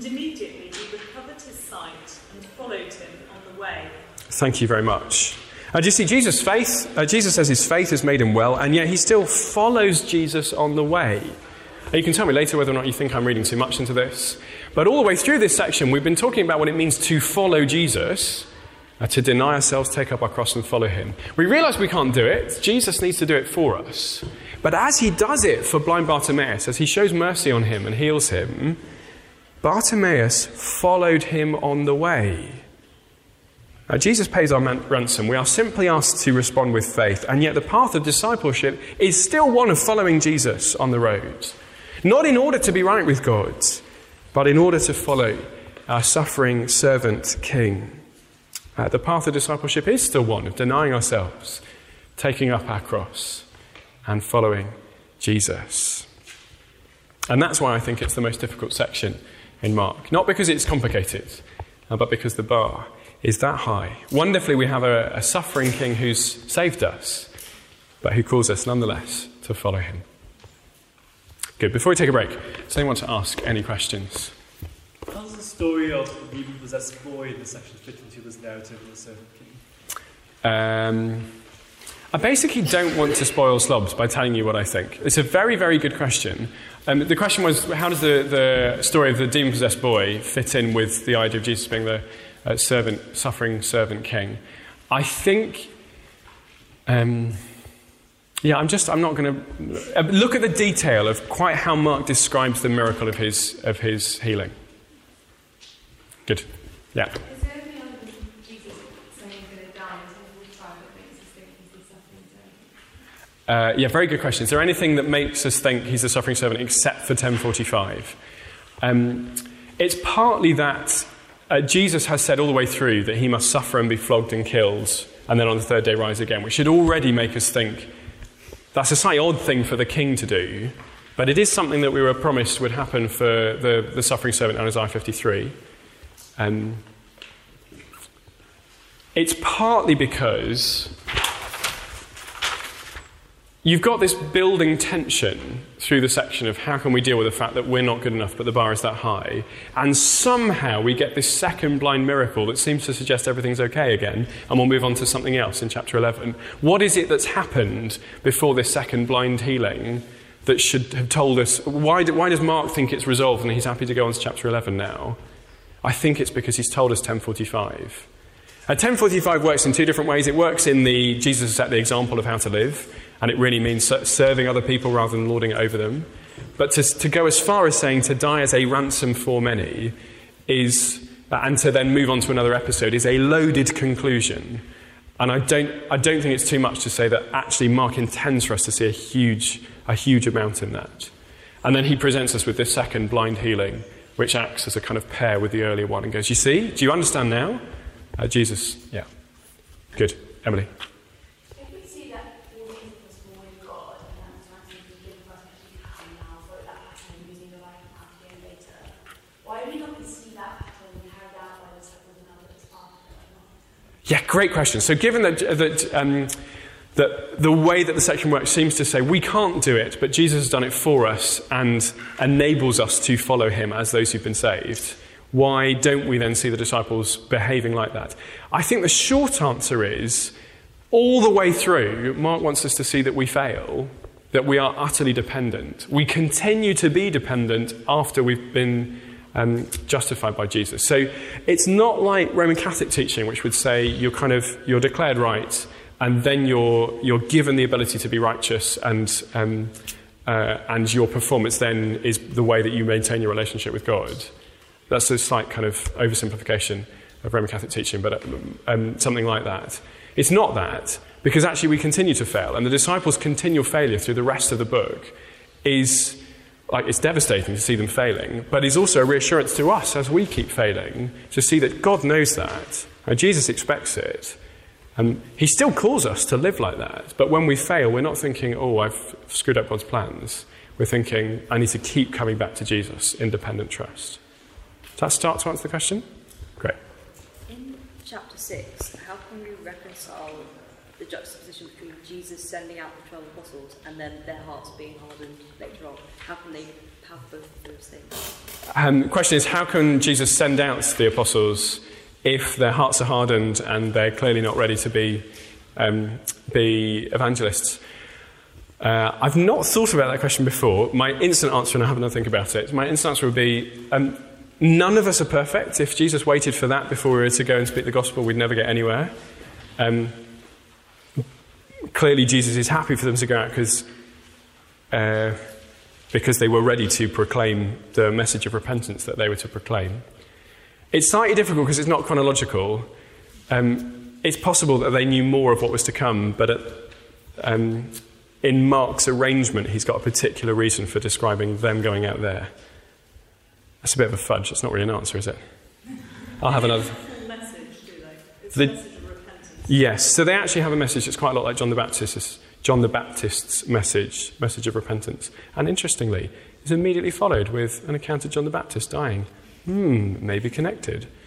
And immediately he recovered his sight and followed him on the way. Thank you very much. Do you see Jesus' faith? Jesus says his faith has made him well, and yet he still follows Jesus on the way. You can tell me later whether or not you think I'm reading too much into this. But all the way through this section, we've been talking about what it means to follow Jesus, to deny ourselves, take up our cross and follow him. We realise we can't do it. Jesus needs to do it for us. But as he does it for blind Bartimaeus, as he shows mercy on him and heals him, Bartimaeus followed him on the way. Jesus pays our ransom. We are simply asked to respond with faith. And yet the path of discipleship is still one of following Jesus on the road. Not in order to be right with God, but in order to follow our suffering servant king. The path of discipleship is still one of denying ourselves, taking up our cross, and following Jesus. And that's why I think it's the most difficult section in Mark. Not because it's complicated, but because the bar is that high. Wonderfully, we have a suffering king who's saved us, but who calls us nonetheless to follow him. Good. Before we take a break, does anyone want to ask any questions? How does the story of the demon-possessed boy in this section fit into this narrative of the servant king? I basically don't want to spoil slobs by telling you what I think. It's a very, very good question. The question was, how does the story of the demon-possessed boy fit in with the idea of Jesus being the suffering servant king? I think, I'm not going to look at the detail of quite how Mark describes the miracle of his healing. Good. Yeah. Is there anything other than Jesus saying he's going to die in 10:45 that makes us think he's the suffering servant? Very good question. Is there anything that makes us think he's the suffering servant except for 10:45? It's partly that Jesus has said all the way through that he must suffer and be flogged and killed, and then on the third day rise again, which should already make us think that's a slightly odd thing for the king to do, but it is something that we were promised would happen for the suffering servant in Isaiah 53. It's partly because you've got this building tension through the section of how can we deal with the fact that we're not good enough but the bar is that high, and somehow we get this second blind miracle that seems to suggest everything's okay again, and we'll move on to something else in chapter 11. What is it that's happened before this second blind healing that should have told us, why does Mark think it's resolved and he's happy to go on to chapter 11 now? I think it's because he's told us 10:45. 10:45 works in two different ways. It works in Jesus set the example of how to live, and it really means serving other people rather than lording it over them. But to go as far as saying to die as a ransom for many and to then move on to another episode, is a loaded conclusion. And I don't think it's too much to say that actually Mark intends for us to see a huge amount in that. And then he presents us with this second blind healing, which acts as a kind of pair with the earlier one and goes, you see? Do you understand now? Jesus, yeah. Good. Emily. If we see that all the influence more in God and that sometimes we give us actually happen now for that pattern using the life out here later, why do we not see that pattern carried out by the disciples and others after that? Yeah, great question. So given that the way that the section works seems to say we can't do it, but Jesus has done it for us and enables us to follow him as those who've been saved, why don't we then see the disciples behaving like that? I think the short answer is, all the way through, Mark wants us to see that we fail, that we are utterly dependent. We continue to be dependent after we've been justified by Jesus. So it's not like Roman Catholic teaching, which would say you're declared right, and then you're given the ability to be righteous, and your performance then is the way that you maintain your relationship with God. That's a slight kind of oversimplification of Roman Catholic teaching, but something like that. It's not that, because actually we continue to fail, and the disciples' continual failure through the rest of the book is, it's devastating to see them failing, but is also a reassurance to us as we keep failing to see that God knows that, and Jesus expects it. And he still calls us to live like that, but when we fail, we're not thinking, I've screwed up God's plans. We're thinking, I need to keep coming back to Jesus in dependent trust. Does that start to answer the question? Great. In chapter 6, how can we reconcile the juxtaposition between Jesus sending out the 12 apostles and then their hearts being hardened later on? How can they have both of those things? The question is, how can Jesus send out the apostles if their hearts are hardened and they're clearly not ready to be evangelists? I've not thought about that question before. My instant answer, and I have another think about it, my instant answer would be, none of us are perfect. If Jesus waited for that before we were to go and speak the gospel, we'd never get anywhere. Clearly, Jesus is happy for them to go out because they were ready to proclaim the message of repentance that they were to proclaim. It's slightly difficult because it's not chronological. It's possible that they knew more of what was to come, but in Mark's arrangement, he's got a particular reason for describing them going out there. That's a bit of a fudge. That's not really an answer, is it? I'll have another. Message, do they? It's a message of repentance. Yes, so they actually have a message that's quite a lot like John the Baptist's message of repentance. And interestingly, it's immediately followed with an account of John the Baptist dying. Maybe connected.